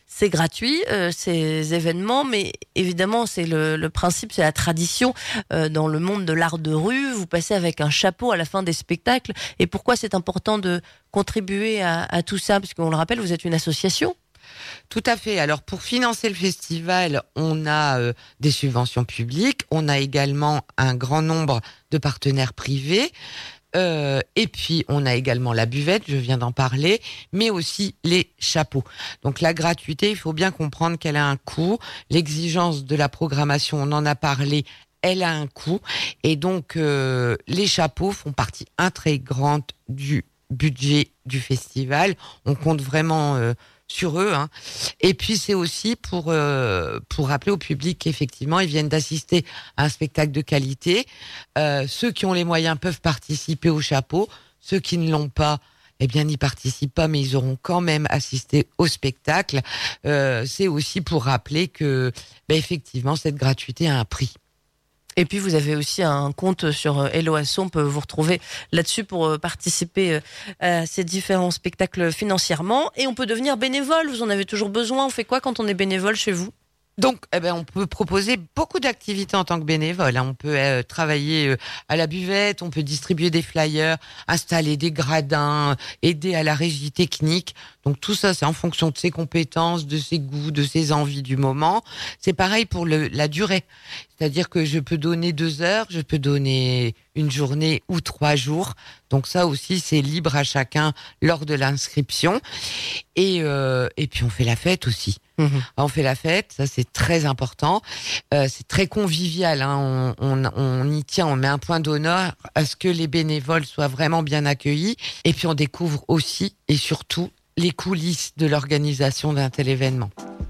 Speaker 9: c'est gratuit, euh, ces événements, mais évidemment, c'est le, le principe, c'est la tradition euh, dans le monde de l'art de rue. Vous passez avec un chapeau à la fin des spectacles. Et pourquoi c'est important de contribuer à, à tout ça? Parce qu'on le rappelle, vous êtes une association.
Speaker 10: Tout à fait. Alors, pour financer le festival, on a euh, des subventions publiques. On a également un grand nombre de partenaires privés. Euh, et puis, on a également la buvette, je viens d'en parler, mais aussi les chapeaux. Donc, la gratuité, il faut bien comprendre qu'elle a un coût. L'exigence de la programmation, on en a parlé, elle a un coût. Et donc, euh, les chapeaux font partie intégrante du budget du festival. On compte vraiment euh, sur eux. Hein. Et puis, c'est aussi pour, euh, pour rappeler au public qu'effectivement, ils viennent d'assister à un spectacle de qualité. Euh, ceux qui ont les moyens peuvent participer au chapeau. Ceux qui ne l'ont pas, eh bien, n'y participent pas, mais ils auront quand même assisté au spectacle. Euh, c'est aussi pour rappeler que, ben, effectivement, cette gratuité a un prix.
Speaker 9: Et puis, vous avez aussi un compte sur Hello Asso. On peut vous retrouver là-dessus pour participer à ces différents spectacles financièrement. Et on peut devenir bénévole. Vous en avez toujours besoin. On fait quoi quand on est bénévole chez vous ?
Speaker 10: Donc, eh ben, on peut proposer beaucoup d'activités en tant que bénévole. Hein. On peut euh, travailler euh, à la buvette, on peut distribuer des flyers, installer des gradins, aider à la régie technique. Donc tout ça, c'est en fonction de ses compétences, de ses goûts, de ses envies du moment. C'est pareil pour le, la durée. C'est-à-dire que je peux donner deux heures, je peux donner une journée ou trois jours. Donc ça aussi, c'est libre à chacun lors de l'inscription. Et, euh, et puis on fait la fête aussi. Mmh. On fait la fête, ça c'est très important. Euh, c'est très convivial. Hein. On, on, on y tient, on met un point d'honneur à ce que les bénévoles soient vraiment bien accueillis. Et puis on découvre aussi et surtout les coulisses de l'organisation d'un tel événement.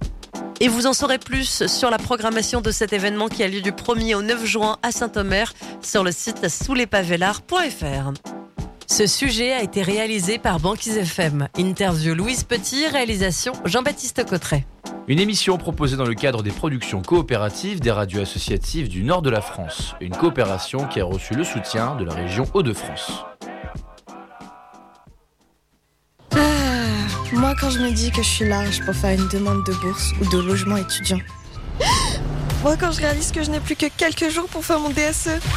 Speaker 9: Et vous en saurez plus sur la programmation de cet événement qui a lieu du premier au neuf juin à Saint-Omer sur le site sous les pavés l'art point f r. Ce sujet a été réalisé par Banquise F M. Interview Louise Petit, réalisation Jean-Baptiste Cotteret.
Speaker 11: Une émission proposée dans le cadre des productions coopératives des radios associatives du nord de la France. Une coopération qui a reçu le soutien de la région Hauts-de-France.
Speaker 12: Moi, quand je me dis que je suis large pour faire une demande de bourse ou de logement étudiant. Moi, quand je réalise que je n'ai plus que quelques jours pour faire mon D S E.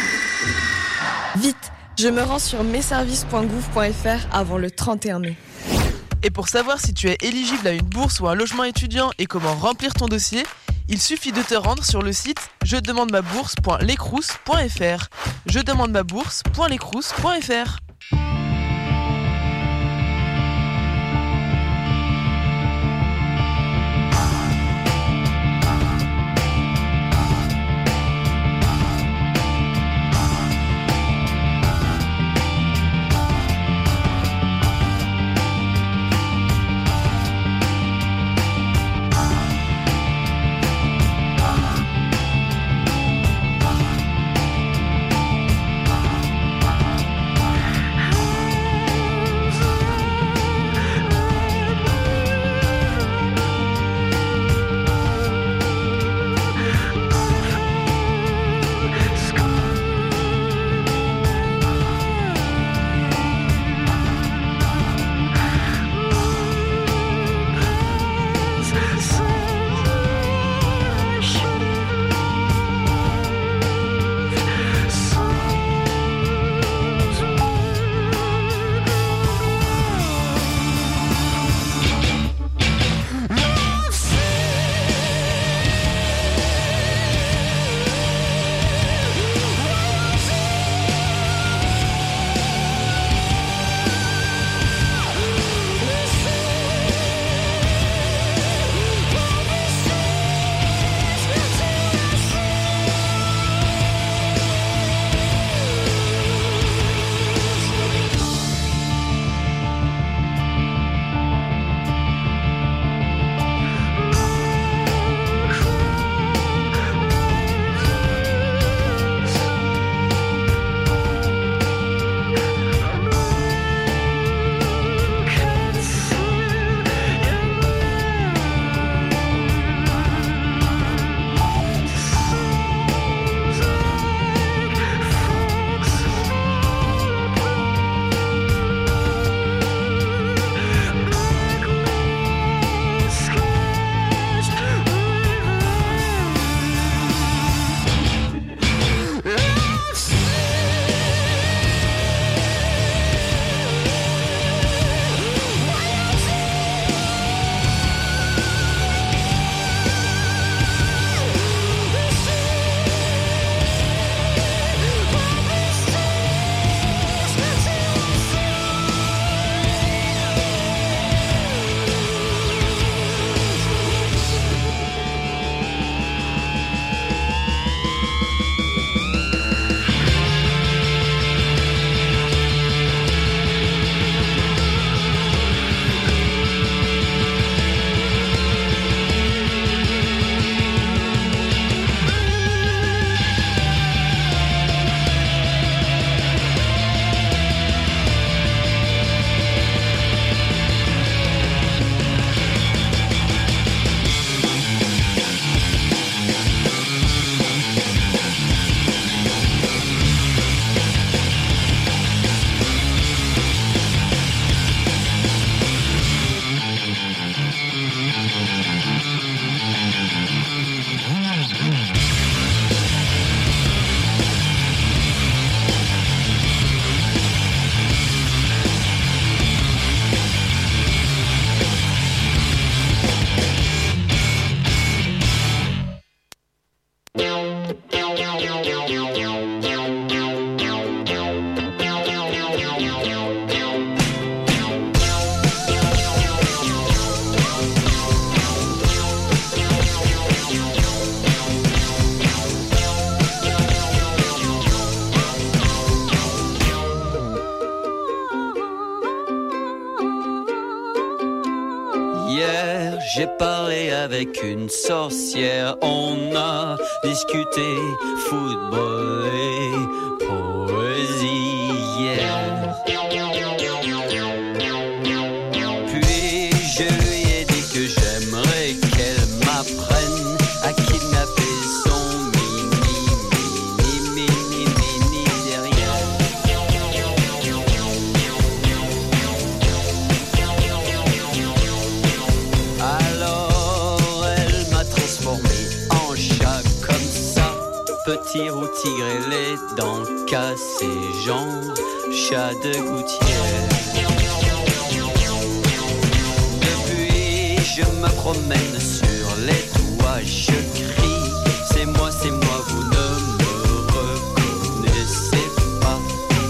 Speaker 12: Vite, je me rends sur messervices point gouv point f r avant le trente et un mai.
Speaker 13: Et pour savoir si tu es éligible à une bourse ou un logement étudiant et comment remplir ton dossier, il suffit de te rendre sur le site je demande ma bourse point lecrous point f r. je demande ma bourse point lecrous point f r.
Speaker 14: j'ai parlé avec une sorcière. On a discuté football et poésie hier. Puis je lui ai dit que j'aimerais qu'elle m'apprenne à kidnapper son mini, mini, mini, mini derrière. Alors elle m'a transformé en chat comme ça, petit roux tigre et les dents cassées, genre chat de gouttière. Depuis je me promène sur les toits, je crie, c'est moi, c'est moi, vous ne me reconnaissez pas.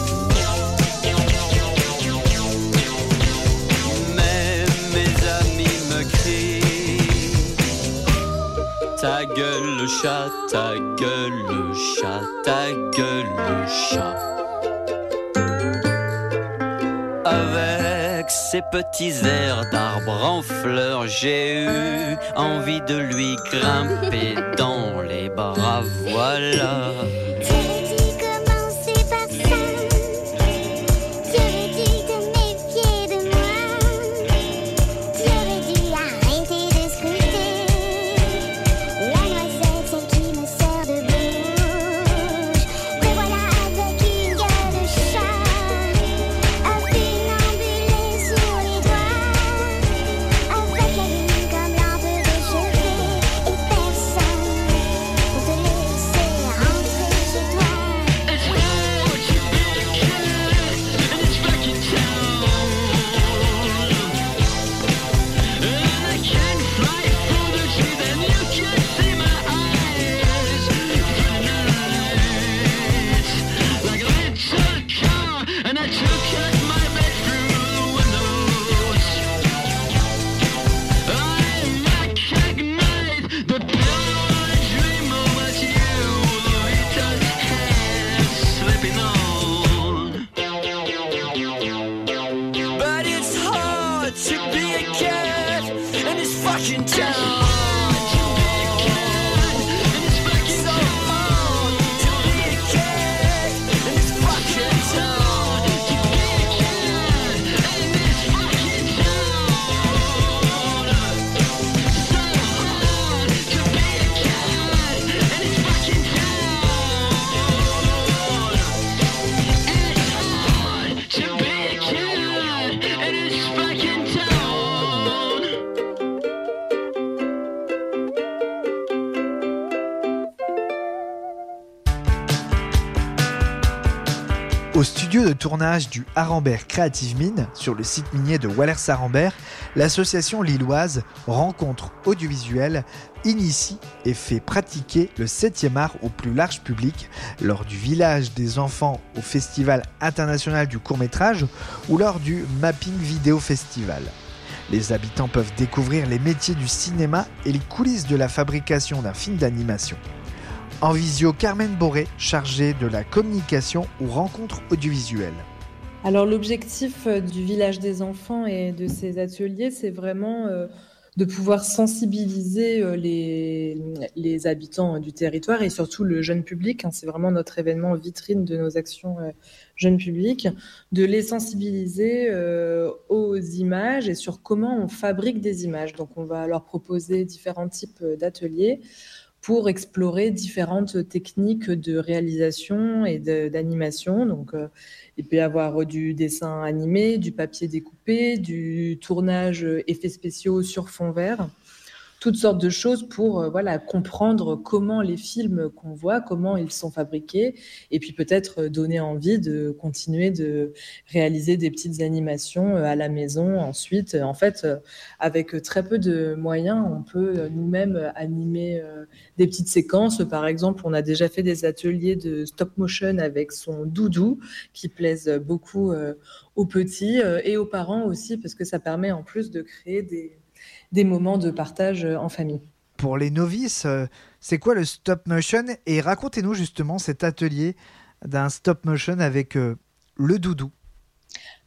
Speaker 14: Mais mes amis me crient, ta gueule le chat, ta gueule le chat, ta gueule le chat. Avec ses petits airs d'arbre en fleurs, j'ai eu envie de lui grimper dans les bras, voilà.
Speaker 15: Au studio de tournage du Arambert Creative Mine, sur le site minier de Wallers-Arambert, l'association lilloise Rencontres Audiovisuelles initie et fait pratiquer le septième art au plus large public lors du Village des enfants au Festival international du court-métrage ou lors du Mapping Vidéo Festival. Les habitants peuvent découvrir les métiers du cinéma et les coulisses de la fabrication d'un film d'animation. En visio, Carmen Boré, chargée de la communication ou rencontres audiovisuelles.
Speaker 16: Alors l'objectif du Village des enfants et de ces ateliers, c'est vraiment euh, de pouvoir sensibiliser euh, les, les habitants du territoire et surtout le jeune public. Hein, c'est vraiment notre événement vitrine de nos actions euh, jeune public, de les sensibiliser euh, aux images et sur comment on fabrique des images. Donc on va leur proposer différents types d'ateliers pour explorer différentes techniques de réalisation et de, d'animation. Donc, euh, il peut y avoir du dessin animé, du papier découpé, du tournage effets spéciaux sur fond vert, toutes sortes de choses pour euh, voilà, comprendre comment les films qu'on voit, comment ils sont fabriqués, et puis peut-être donner envie de continuer de réaliser des petites animations à la maison. Ensuite, en fait, avec très peu de moyens, on peut nous-mêmes animer euh, des petites séquences. Par exemple, on a déjà fait des ateliers de stop motion avec son doudou, qui plaisent beaucoup euh, aux petits euh, et aux parents aussi, parce que ça permet en plus de créer des des moments de partage en famille.
Speaker 15: Pour les novices, c'est quoi le stop motion ? Et racontez-nous justement cet atelier d'un stop motion avec le doudou.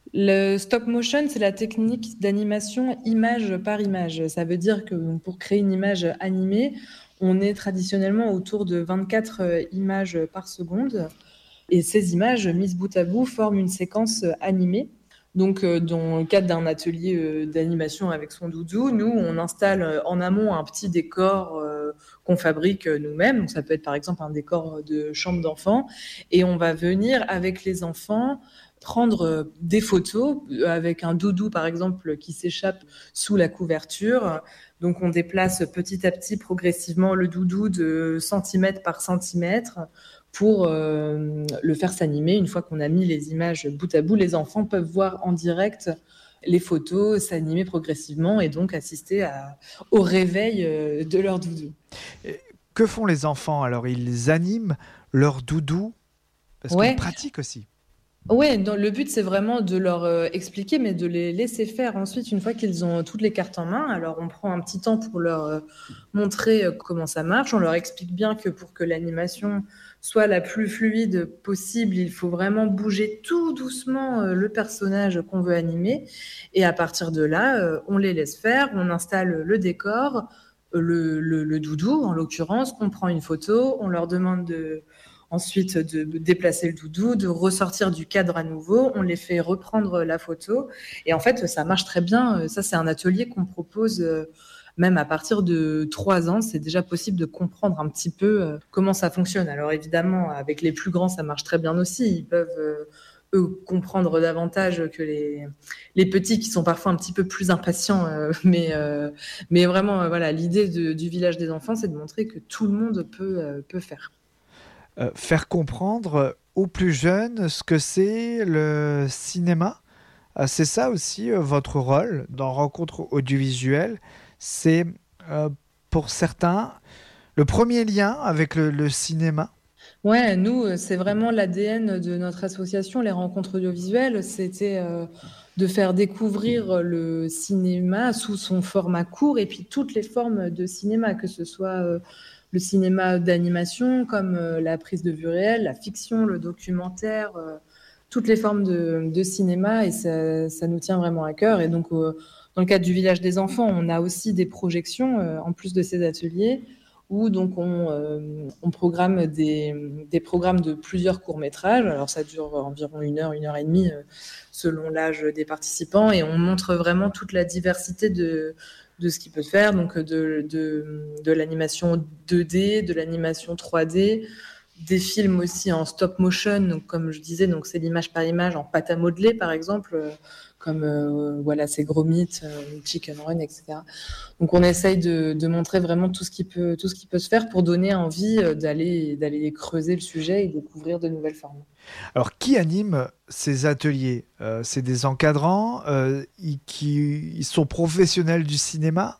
Speaker 16: Le stop motion, c'est la technique d'animation image par image. Ça veut dire que donc, pour créer une image animée, on est traditionnellement autour de vingt-quatre euh, images par seconde. Et ces images, mises bout à bout, forment une séquence euh, animée. Donc, euh, dans le cadre d'un atelier euh, d'animation avec son doudou, nous, on installe euh, en amont un petit décor euh, qu'on fabrique euh, nous-mêmes. Donc, ça peut être par exemple un décor de chambre d'enfant. Et on va venir avec les enfants prendre euh, des photos euh, avec un doudou, par exemple, qui s'échappe sous la couverture. Donc, on déplace petit à petit, progressivement, le doudou de centimètre par centimètre pour euh, le faire s'animer. Une fois qu'on a mis les images bout à bout, les enfants peuvent voir en direct les photos s'animer progressivement et donc assister à, au réveil euh, de leur doudou.
Speaker 15: Et que font les enfants? Alors, ils animent leur doudou parce
Speaker 16: Ouais.
Speaker 15: qu'ils pratiquent aussi.
Speaker 16: Ouais, dans- le but c'est vraiment de leur euh, expliquer, mais de les laisser faire ensuite une fois qu'ils ont toutes les cartes en main. Alors on prend un petit temps pour leur euh, montrer euh, comment ça marche. On leur explique bien que pour que l'animation soit la plus fluide possible, il faut vraiment bouger tout doucement euh, le personnage qu'on veut animer. Et à partir de là, euh, on les laisse faire, on installe le décor, euh, le, le- le doudou en l'occurrence, on prend une photo, on leur demande de ensuite de déplacer le doudou, de ressortir du cadre à nouveau. On les fait reprendre la photo. Et en fait, ça marche très bien. Ça, c'est un atelier qu'on propose euh, même à partir de trois ans. C'est déjà possible de comprendre un petit peu euh, comment ça fonctionne. Alors évidemment, avec les plus grands, ça marche très bien aussi. Ils peuvent, euh, eux, comprendre davantage que les, les petits qui sont parfois un petit peu plus impatients. euh, mais, euh, mais vraiment, euh, voilà, l'idée de- du village des enfants, c'est de montrer que tout le monde peut, euh, peut faire.
Speaker 15: Euh, faire comprendre aux plus jeunes ce que c'est le cinéma. Euh, c'est ça aussi euh, votre rôle dans Rencontre audiovisuelle. C'est euh, pour certains le premier lien avec le, le cinéma.
Speaker 16: Ouais, nous, euh, c'est vraiment l'A D N de notre association, les rencontres audiovisuelles. C'était euh, de faire découvrir le cinéma sous son format court et puis toutes les formes de cinéma, que ce soit euh, le cinéma d'animation comme euh, la prise de vue réelle, la fiction, le documentaire, euh, toutes les formes de, de cinéma et ça, ça nous tient vraiment à cœur. Et donc, euh, dans le cadre du village des enfants, on a aussi des projections euh, en plus de ces ateliers où donc on, euh, on programme des, des programmes de plusieurs courts-métrages. Alors ça dure environ une heure, une heure et demie euh, selon l'âge des participants et on montre vraiment toute la diversité de, de ce qui peut se faire, donc de, de, de l'animation deux D, de l'animation trois D, des films aussi en stop motion, donc comme je disais, donc c'est l'image par image en pâte à modeler par exemple, euh, comme euh, voilà, c'est Gromit, euh, Chicken Run, et cetera. Donc on essaye de, de montrer vraiment tout ce qui peut, tout ce qui peut se faire pour donner envie euh, d'aller, d'aller creuser le sujet et découvrir de nouvelles formes.
Speaker 15: Alors, qui anime ces ateliers? Euh, C'est des encadrants euh, ils- qui ils sont professionnels du cinéma?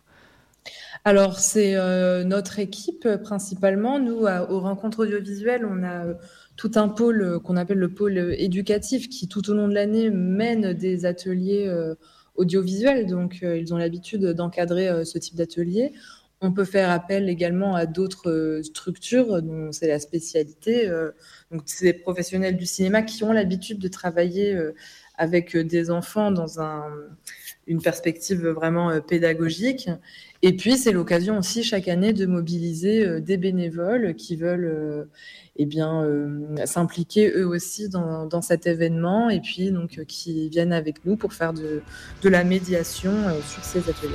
Speaker 16: Alors, c'est euh, notre équipe euh, principalement. Nous, à- aux rencontres audiovisuelles, on a euh, tout un pôle euh, qu'on appelle le pôle euh, éducatif qui, tout au long de l'année, mène des ateliers euh, audiovisuels. Donc, euh, ils ont l'habitude d'encadrer euh, ce type d'atelier. On peut faire appel également à d'autres euh, structures dont c'est la spécialité. euh, donc, c'est des professionnels du cinéma qui ont l'habitude de travailler euh, avec euh, des enfants dans un, une perspective vraiment euh, pédagogique. Et puis, c'est l'occasion aussi chaque année de mobiliser euh, des bénévoles qui veulent euh, eh bien, euh, s'impliquer eux aussi dans, dans cet événement et puis donc, euh, qui viennent avec nous pour faire de, de la médiation euh, sur ces ateliers.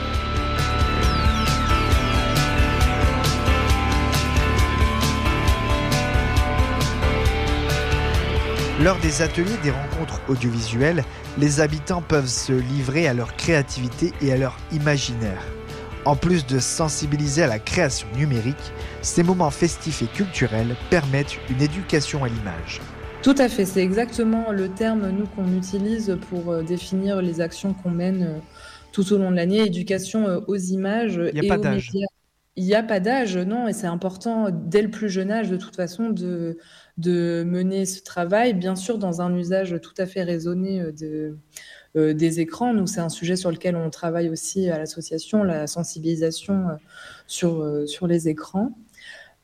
Speaker 15: Lors des ateliers des rencontres audiovisuelles, les habitants peuvent se livrer à leur créativité et à leur imaginaire. En plus de sensibiliser à la création numérique, ces moments festifs et culturels permettent une éducation à l'image.
Speaker 16: Tout à fait, c'est exactement le terme nous qu'on utilise pour euh, définir les actions qu'on mène euh, tout au long de l'année, éducation euh, aux images
Speaker 15: Il y a
Speaker 16: et
Speaker 15: pas
Speaker 16: aux
Speaker 15: d'âge.
Speaker 16: médias. Il n'y a pas d'âge, non, et c'est important dès le plus jeune âge de toute façon de, de mener ce travail, bien sûr dans un usage tout à fait raisonné euh, de, euh, des écrans. Nous, c'est un sujet sur lequel on travaille aussi à l'association, la sensibilisation euh, sur, euh, sur les écrans.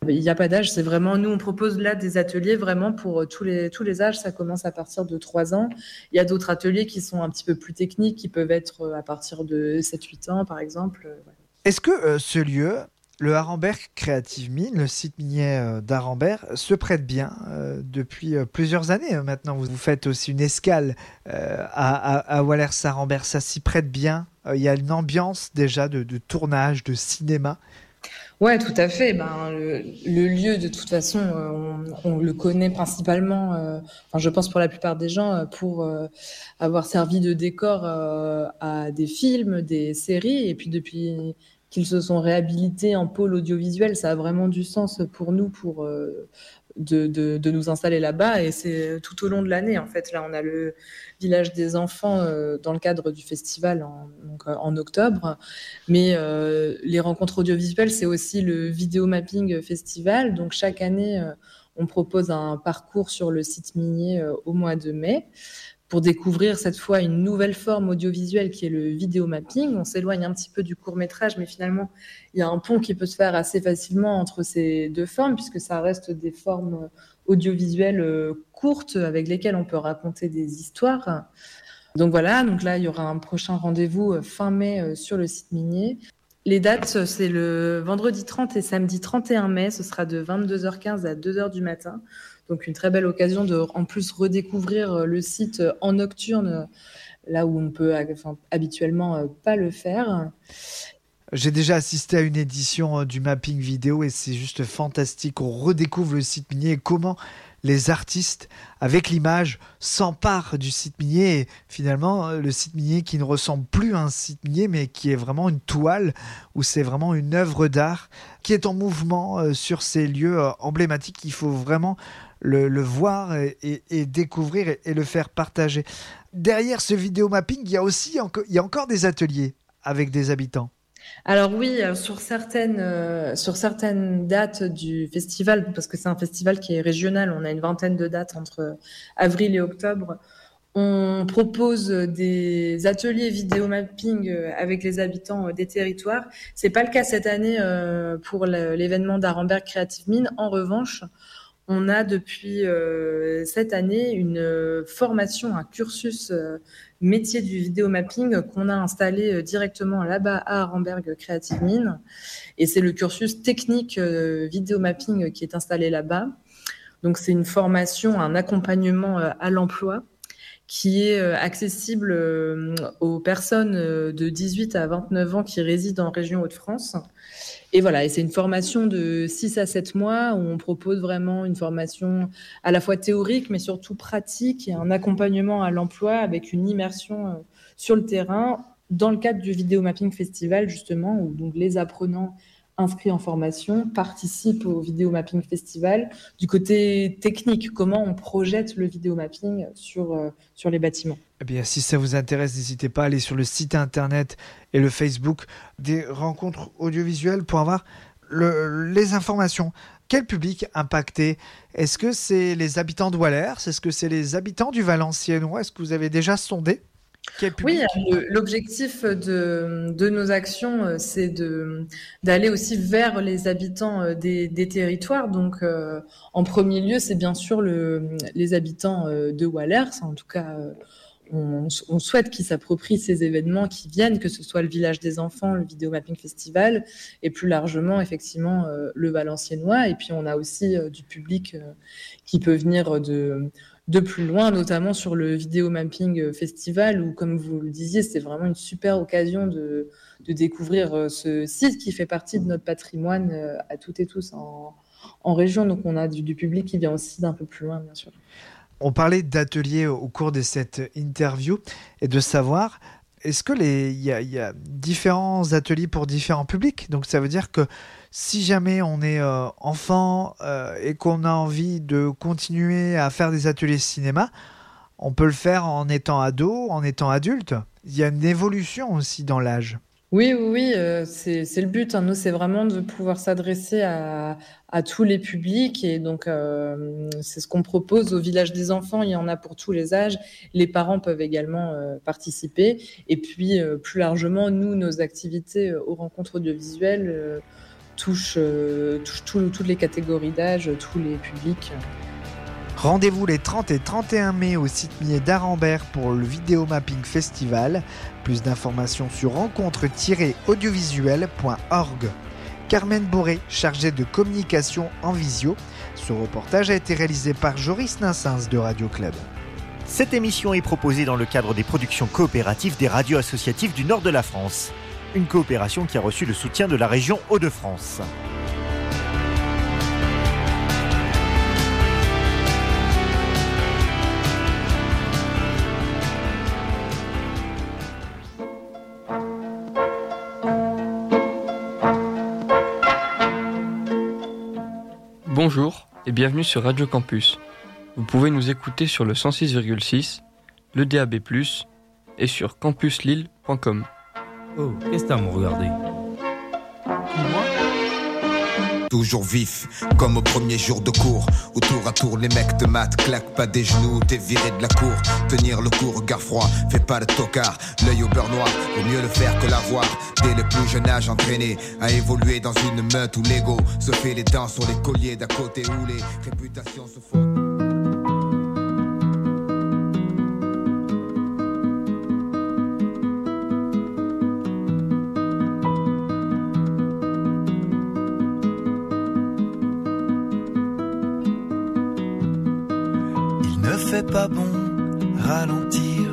Speaker 16: Il n'y a pas d'âge, c'est vraiment, nous on propose là des ateliers vraiment pour tous les, tous les âges, ça commence à partir de trois ans. Il y a d'autres ateliers qui sont un petit peu plus techniques, qui peuvent être à partir de sept huit ans par exemple.
Speaker 15: Est-ce que euh, ce lieu, le Harambert Creative Mine, le site minier euh, d'Harambert, se prête bien euh, depuis euh, plusieurs années euh, maintenant? Vous, vous faites aussi une escale euh, à, à, à Wallers-Harambert, ça s'y prête bien. Euh, il y a une ambiance déjà de, de tournage, de cinéma.
Speaker 16: Ouais, tout à fait. Ben, le, le lieu, de toute façon, euh, on, on le connaît principalement, euh, enfin, je pense pour la plupart des gens, euh, pour euh, avoir servi de décor euh, à des films, des séries. Et puis depuis qu'ils se sont réhabilités en pôle audiovisuel, ça a vraiment du sens pour nous, pour euh, de, de, de nous installer là-bas. Et c'est tout au long de l'année, en fait. Là, on a le village des enfants euh, dans le cadre du festival en, donc, euh, en octobre. Mais euh, les rencontres audiovisuelles, c'est aussi le Vidéo Mapping Festival. Donc, chaque année, euh, on propose un parcours sur le site minier euh, au mois de mai pour découvrir cette fois une nouvelle forme audiovisuelle qui est le vidéo mapping. On s'éloigne un petit peu du court-métrage, mais finalement, il y a un pont qui peut se faire assez facilement entre ces deux formes, puisque ça reste des formes audiovisuelles courtes avec lesquelles on peut raconter des histoires. Donc voilà, donc là, il y aura un prochain rendez-vous fin mai sur le site minier. Les dates, c'est le vendredi trente et samedi trente et un mai. Ce sera de vingt-deux heures quinze à deux heures du matin. Donc une très belle occasion de, en plus, redécouvrir le site en nocturne, là où on peut enfin, habituellement pas le faire.
Speaker 15: J'ai déjà assisté à une édition du mapping vidéo et c'est juste fantastique. On redécouvre le site minier et comment les artistes, avec l'image, s'emparent du site minier. Et finalement, le site minier qui ne ressemble plus à un site minier, mais qui est vraiment une toile, où c'est vraiment une œuvre d'art qui est en mouvement sur ces lieux emblématiques. Il faut vraiment le, le voir et, et, et découvrir et, et le faire partager. Derrière ce vidéo mapping, il y a aussi il y a encore des ateliers avec des habitants.
Speaker 16: Alors oui, sur certaines, euh, sur certaines dates du festival, parce que c'est un festival qui est régional, on a une vingtaine de dates entre avril et octobre, on propose des ateliers vidéo mapping avec les habitants des territoires. C'est pas le cas cette année euh, pour l'événement d'Harambert Creative Mine. En revanche, on a depuis euh, cette année une euh, formation, un cursus euh, métier du vidéo mapping qu'on a installé euh, directement là-bas à Harambert Creative Mine. Et c'est le cursus technique euh, vidéo mapping qui est installé là-bas. Donc c'est une formation, un accompagnement euh, à l'emploi qui est euh, accessible euh, aux personnes euh, de dix-huit à vingt-neuf ans qui résident en région Hauts-de-France. Et voilà, et c'est une formation de six à sept mois où on propose vraiment une formation à la fois théorique, mais surtout pratique et un accompagnement à l'emploi avec une immersion sur le terrain dans le cadre du Vidéo Mapping Festival, justement, où donc les apprenants inscrits en formation participent au Vidéo Mapping Festival du côté technique, comment on projette le vidéo mapping sur, euh, sur les bâtiments.
Speaker 15: Eh bien, si ça vous intéresse, n'hésitez pas à aller sur le site internet et le Facebook des rencontres audiovisuelles pour avoir le, les informations. Quel public impacté? Est-ce que c'est les habitants de Wallers? Est-ce que c'est les habitants du Valenciennois? Est-ce que vous avez déjà sondé?
Speaker 16: Oui, le, l'objectif de, de nos actions, c'est de, d'aller aussi vers les habitants des, des territoires. Donc, euh, en premier lieu, c'est bien sûr le, les habitants de Wallers. En tout cas, on, on souhaite qu'ils s'approprient ces événements qui viennent, que ce soit le village des enfants, le Vidéo Mapping Festival, et plus largement, effectivement, le Valenciennois. Et puis, on a aussi du public qui peut venir de... de plus loin, notamment sur le Vidéo Mapping Festival, où, comme vous le disiez, c'est vraiment une super occasion de, de découvrir ce site qui fait partie de notre patrimoine à toutes et tous en, en région. Donc, on a du, du public qui vient aussi d'un peu plus loin, bien sûr.
Speaker 15: On parlait d'ateliers au cours de cette interview et de savoir, est-ce que les, il y a, il y a différents ateliers pour différents publics? Donc, ça veut dire que si jamais on est euh, enfant euh, et qu'on a envie de continuer à faire des ateliers cinéma, on peut le faire en étant ado, en étant adulte. Il y a une évolution aussi dans l'âge.
Speaker 16: Oui, oui, oui, euh, c'est, c'est le but. Hein. Nous, c'est vraiment de pouvoir s'adresser à, à tous les publics. Et donc, euh, c'est ce qu'on propose au Village des enfants. Il y en a pour tous les âges. Les parents peuvent également euh, participer. Et puis, euh, plus largement, nous, nos activités euh, aux rencontres audiovisuelles, euh, touche, euh, touche tout- toutes les catégories d'âge, tous les publics.
Speaker 15: Rendez-vous les trente et trente et un mai au site minier d'Arambert pour le Vidéo Mapping Festival. Plus d'informations sur rencontre tiret audiovisuel point org. Carmen Boré, chargée de communication en visio. Ce reportage a été réalisé par Joris Nassens de Radio Club.
Speaker 17: Cette émission est proposée dans le cadre des productions coopératives des radios associatives du nord de la France. Une coopération qui a reçu le soutien de la région Hauts-de-France.
Speaker 18: Bonjour et bienvenue sur Radio Campus. Vous pouvez nous écouter sur le cent six virgule six, le D A B plus, et sur campus lille point com.
Speaker 19: Oh, qu'est-ce que t'as à me regarder?
Speaker 20: Toujours vif, comme au premier jour de cours, où tour à tour les mecs te matent, claquent pas des genoux, t'es viré de la cour. Tenir le coup, regard froid, fais pas le tocard, l'œil au beurre noir, vaut mieux le faire que l'avoir. Dès le plus jeune âge entraîné, à évoluer dans une meute où l'ego se fait les dents sur les colliers d'à côté, où les réputations se font.
Speaker 21: Fait pas bon ralentir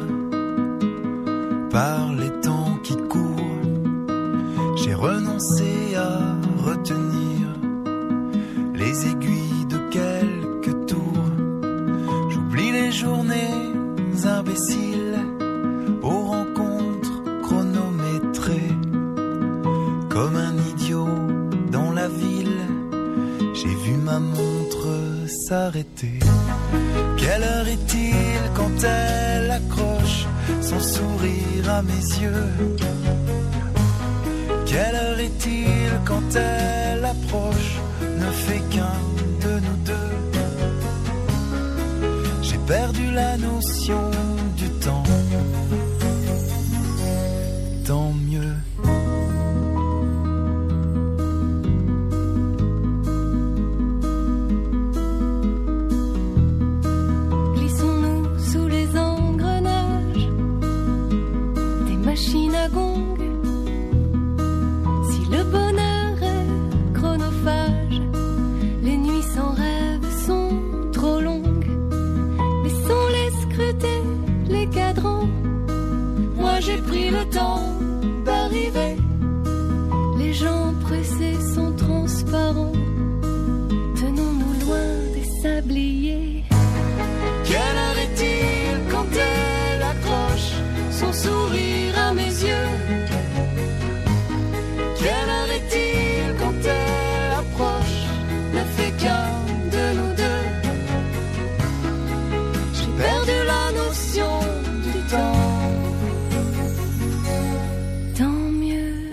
Speaker 21: par les temps qui courent. J'ai renoncé à retenir les aiguilles de quelques tours. J'oublie les journées imbéciles aux rencontres chronométrées. Comme un idiot dans la ville, j'ai vu ma montre s'arrêter. Quelle heure est-il quand elle accroche son sourire à mes yeux? Quelle heure est-il quand elle approche, ne fait qu'un de nous deux? J'ai perdu la notion du temps. Tant mieux.
Speaker 5: Machine à gong. Si le bonheur est chronophage, les nuits sans rêve sont trop longues. Laissons-les scruter les cadrans. Moi j'ai pris le temps d'arriver. Les gens pressés sont transparents. Tenons-nous loin des sabliers.
Speaker 21: Quelle heure est-il quand elle accroche son sourire à mes yeux? Quelle heure est-il quand elle approche, ne fait qu'un de nous deux? J'ai perdu la notion du temps.
Speaker 5: Tant mieux.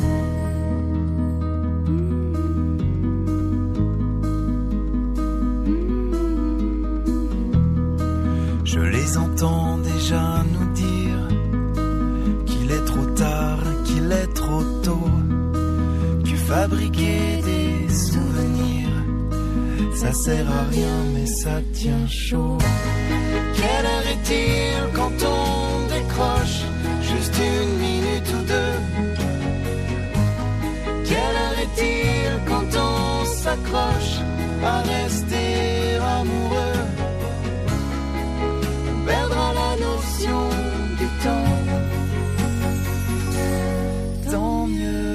Speaker 21: Je les entends déjà nous dire qu'il est trop tard, qu'il est trop tôt, que fabriquer des souvenirs, ça sert à rien mais ça tient chaud. Quelle heure est-il quand on décroche, juste une minute ou deux? Quelle heure est-il quand on s'accroche à rester amoureux? On perdra la notion du temps. Tant mieux.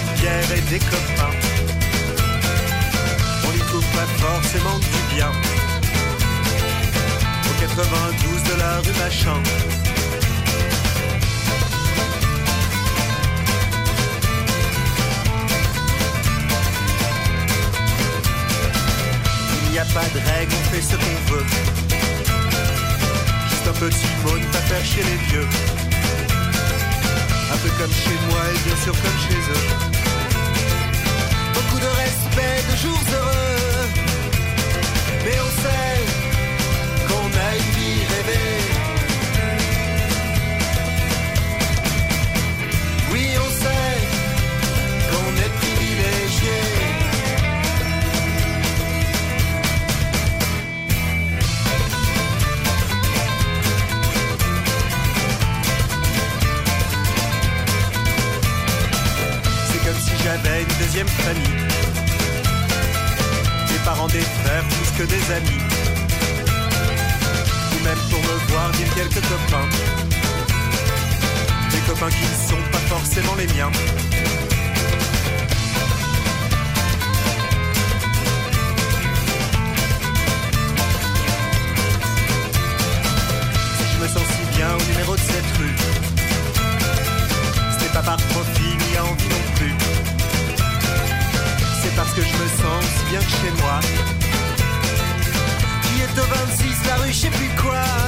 Speaker 1: bière et des copains. On n'y trouve pas forcément du bien. Au quatre-vingt-douze de la rue Machin. Il n'y a pas de règle, on fait ce qu'on veut. Juste un petit mot, ne pas faire chier les vieux. Un peu comme chez moi et bien sûr comme chez eux. Beaucoup de respect, de jours heureux. Mais on sait qu'on a une vie rêvée. Oui, on sait qu'on est privilégié. J'avais une deuxième famille, des parents, des frères, plus que des amis. Ou même pour me voir dire quelques copains, des copains qui ne sont pas forcément les miens. Si je me sens si bien au numéro de cette rue, c'était pas par profit ni envie non plus. C'est parce que je me sens si bien que chez moi. Qui est au vingt-six, la rue je sais plus quoi.